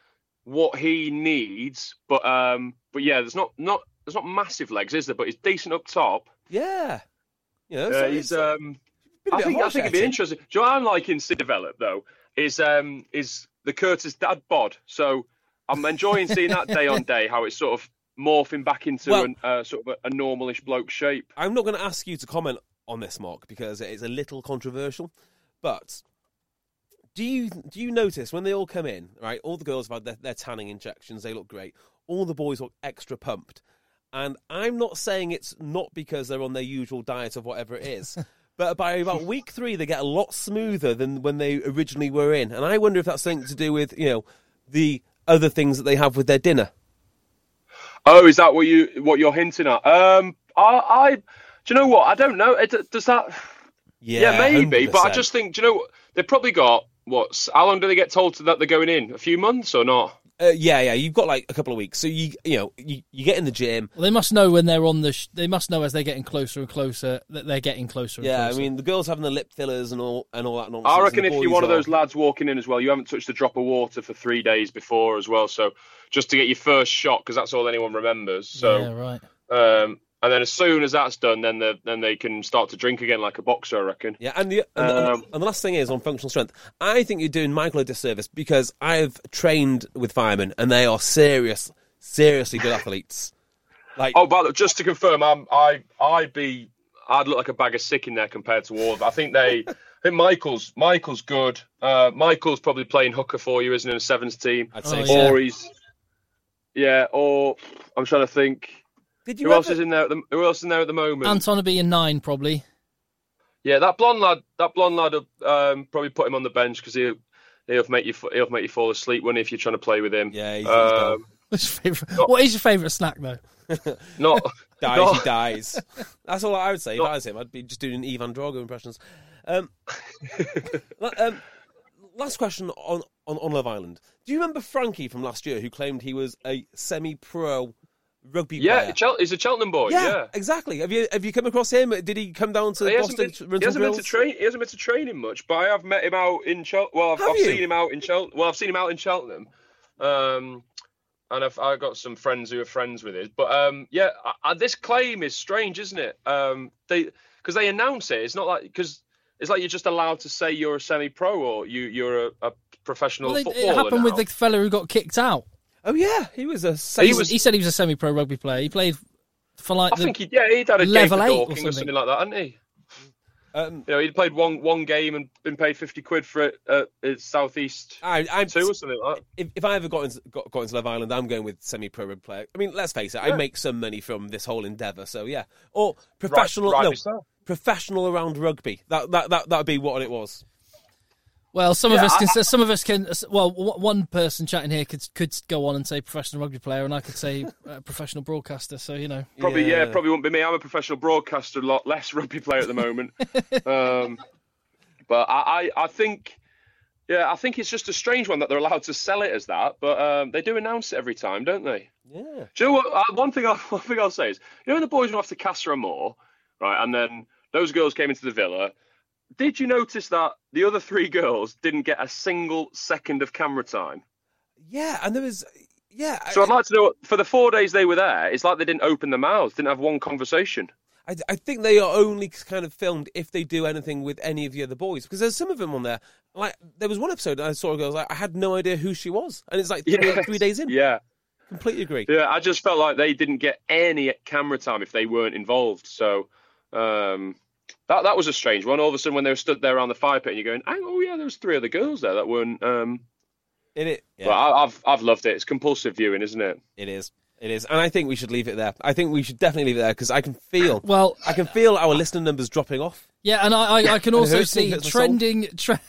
he needs, but yeah, there's not massive legs, is there? But he's decent up top. Yeah. He's I think it'd be interesting. Do you know what I'm liking to develop though? Is the Curtis dad bod. So I'm enjoying seeing that day on day, how it's sort of morphing back into sort of a normalish bloke shape. I'm not going to ask you to comment on this, Mark, because it is a little controversial. But do you notice when they all come in, right? All the girls have had their tanning injections. They look great. All the boys look extra pumped. And I'm not saying it's not because they're on their usual diet of whatever it is. But by about week 3, they get a lot smoother than when they originally were in. And I wonder if that's something to do with, the other things that they have with their dinner. Oh, is that what you're hinting at? I do you know what? I don't know. Does that? Yeah, maybe. 100%. But I just think, do you know what? They've probably got how long do they get told that they're going in? A few months or not? Yeah. You've got like a couple of weeks, so you get in the gym. Well, they must know when they're on they must know as they're getting closer and closer that they're getting closer. And closer. I mean the girls having the lip fillers and all that nonsense. I reckon if you're one of those lads walking in as well, you haven't touched a drop of water for 3 days before as well. So just to get your first shot, because that's all anyone remembers. So yeah, right. And then as soon as that's done, then they can start to drink again like a boxer, I reckon. Yeah, and the last thing is on functional strength. I think you're doing Michael a disservice because I've trained with firemen and they are seriously good athletes. Like, but just to confirm, I'd look like a bag of sick in there compared to all of them. I think Michael's good. Michael's probably playing hooker for you, isn't he, in a sevens team? I'd say or I'm trying to think. Who else is in there at the moment? Anton will be in 9 probably. Yeah, that blonde lad will probably put him on the bench because he'll make you fall asleep if you're trying to play with him. Yeah, What is your favourite snack though? He dies. That's all I would say. If I was him, I'd be just doing Ivan Drago impressions. Last question on Love Island. Do you remember Frankie from last year who claimed he was a semi-pro rugby player? Yeah, he's a Cheltenham boy. Yeah, exactly. Have you come across him? Did he come down to Boston? He hasn't been to training much, but I have met him out in Cheltenham. Well, I've seen him out in Cheltenham. Well, I've seen him out in Cheltenham. And I've got some friends who are friends with it. But this claim is strange, isn't it? Because they announce it. It's not like because it's like you're just allowed to say you're a semi-pro or you're a professional footballer. It happened now. with the fella who got kicked out. Oh yeah, he said he was a semi-pro rugby player. He played for I think he'd had a level game for 8 Dorking or or something like that, hadn't he? He'd played one game and been paid 50 quid for it at South East 2 or something like that. If I ever got into Love Island, I'm going with semi-pro rugby player. I mean, let's face it, I make some money from this whole endeavour, so yeah. Or professional, professional around rugby. That would be what it was. Well, some of us can. Well, one person chatting here could go on and say professional rugby player, and I could say professional broadcaster. So probably wouldn't be me. I'm a professional broadcaster, a lot less rugby player at the moment. But I think it's just a strange one that they're allowed to sell it as that. But they do announce it every time, don't they? Yeah. Do you know what? One thing I'll say is, when the boys went off to Castro Moor, right, and then those girls came into the villa. Did you notice that the other 3 girls didn't get a single second of camera time? Yeah, and there was... Yeah. So I'd like to know, for the 4 days they were there, it's like they didn't open their mouths, didn't have one conversation. I think they are only kind of filmed if they do anything with any of the other boys. Because there's some of them on there. Like, there was one episode I saw a girl, I had no idea who she was. And it's like 3 days in. Yeah. Completely agree. Yeah, I just felt like they didn't get any camera time if they weren't involved. So... That was a strange one. All of a sudden, when they were stood there around the fire pit, and you're going, "Oh yeah, there was 3 other girls there that weren't." In it, yeah. But I've loved it. It's compulsive viewing, isn't it? It is, and I think we should leave it there. I think we should definitely leave it there because I can feel our listener numbers dropping off. Yeah, and I can also see trending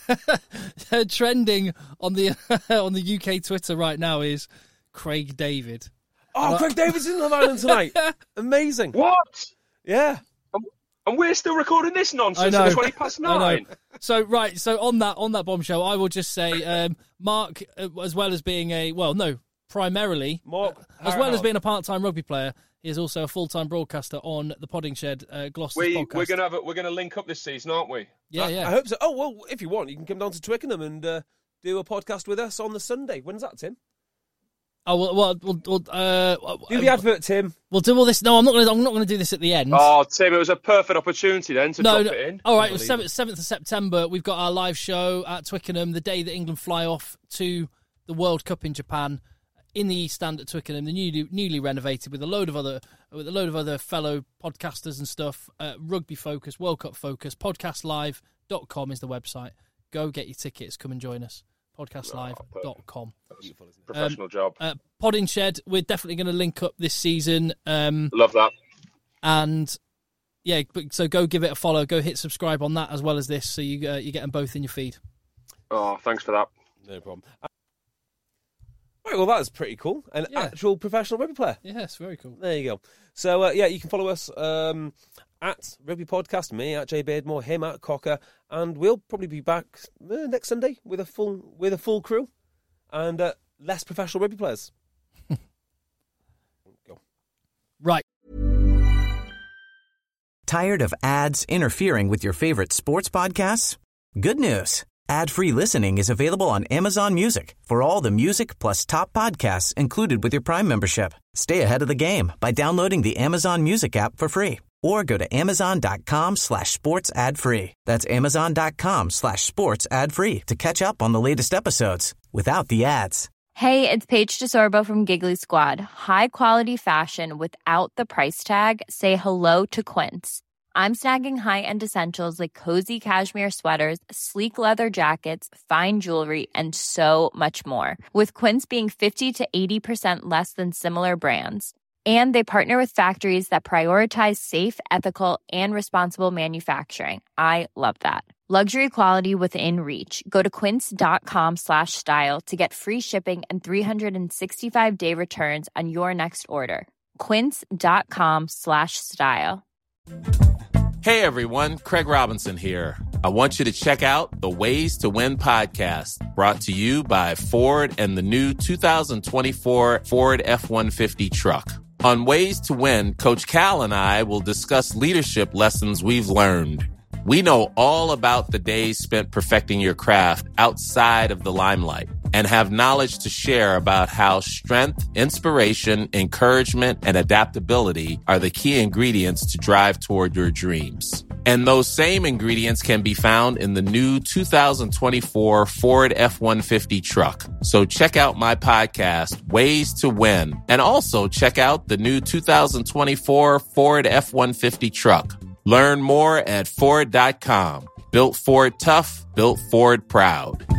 on the UK Twitter right now is Craig David. Oh, Craig David's in Love Island tonight. Amazing. What? Yeah. And we're still recording this nonsense at 20 past 9. So on that bombshell, I will just say, Mark, as well as being primarily, Mark, as well as being a part-time rugby player, he is also a full-time broadcaster on the Podding Shed Gloucester podcast. We're gonna link up this season, aren't we? Yeah. I hope so. Oh well, if you want, you can come down to Twickenham and do a podcast with us on the Sunday. When's that, Tim? Oh do the advert, Tim. We'll do all this. No, I'm not going to do this at the end. Oh, Tim, it was a perfect opportunity then to drop it in. All right, 7th of September, we've got our live show at Twickenham, the day that England fly off to the World Cup in Japan, in the East Stand at Twickenham, the newly renovated with a load of other fellow podcasters and stuff. Rugby focus, World Cup focus. Podcastlive.com is the website. Go get your tickets. Come and join us. Podcastlive.com. Professional job. Podding Shed, we're definitely going to link up this season. Love that. And yeah, so go give it a follow. Go hit subscribe on that as well as this, so you get them both in your feed. Oh, thanks for that. No problem. Right, well, that was pretty cool. An actual professional rugby player. Yes, very cool. There you go. So, you can follow us at Rugby Podcast, me at Jay Beardmore, him at Cocker, and we'll probably be back next Sunday with a full crew and less professional rugby players. Go. Right. Tired of ads interfering with your favorite sports podcasts? Good news. Ad-free listening is available on Amazon Music for all the music plus top podcasts included with your Prime membership. Stay ahead of the game by downloading the Amazon Music app for free or go to amazon.com/sports ad free. That's amazon.com/sports ad free to catch up on the latest episodes without the ads. Hey, it's Paige DeSorbo from Giggly Squad. High quality fashion without the price tag. Say hello to Quince. I'm snagging high-end essentials like cozy cashmere sweaters, sleek leather jackets, fine jewelry, and so much more. With Quince being 50 to 80% less than similar brands. And they partner with factories that prioritize safe, ethical, and responsible manufacturing. I love that. Luxury quality within reach. Go to quince.com/style to get free shipping and 365-day returns on your next order. Quince.com/style. Hey everyone, Craig Robinson here. I want you to check out the Ways to Win podcast, brought to you by Ford and the new 2024 Ford F-150 truck. On Ways to Win, Coach Cal and I will discuss leadership lessons we've learned. We know all about the days spent perfecting your craft outside of the limelight and have knowledge to share about how strength, inspiration, encouragement, and adaptability are the key ingredients to drive toward your dreams. And those same ingredients can be found in the new 2024 Ford F-150 truck. So check out my podcast, Ways to Win, and also check out the new 2024 Ford F-150 truck. Learn more at Ford.com. Built Ford tough, built Ford proud.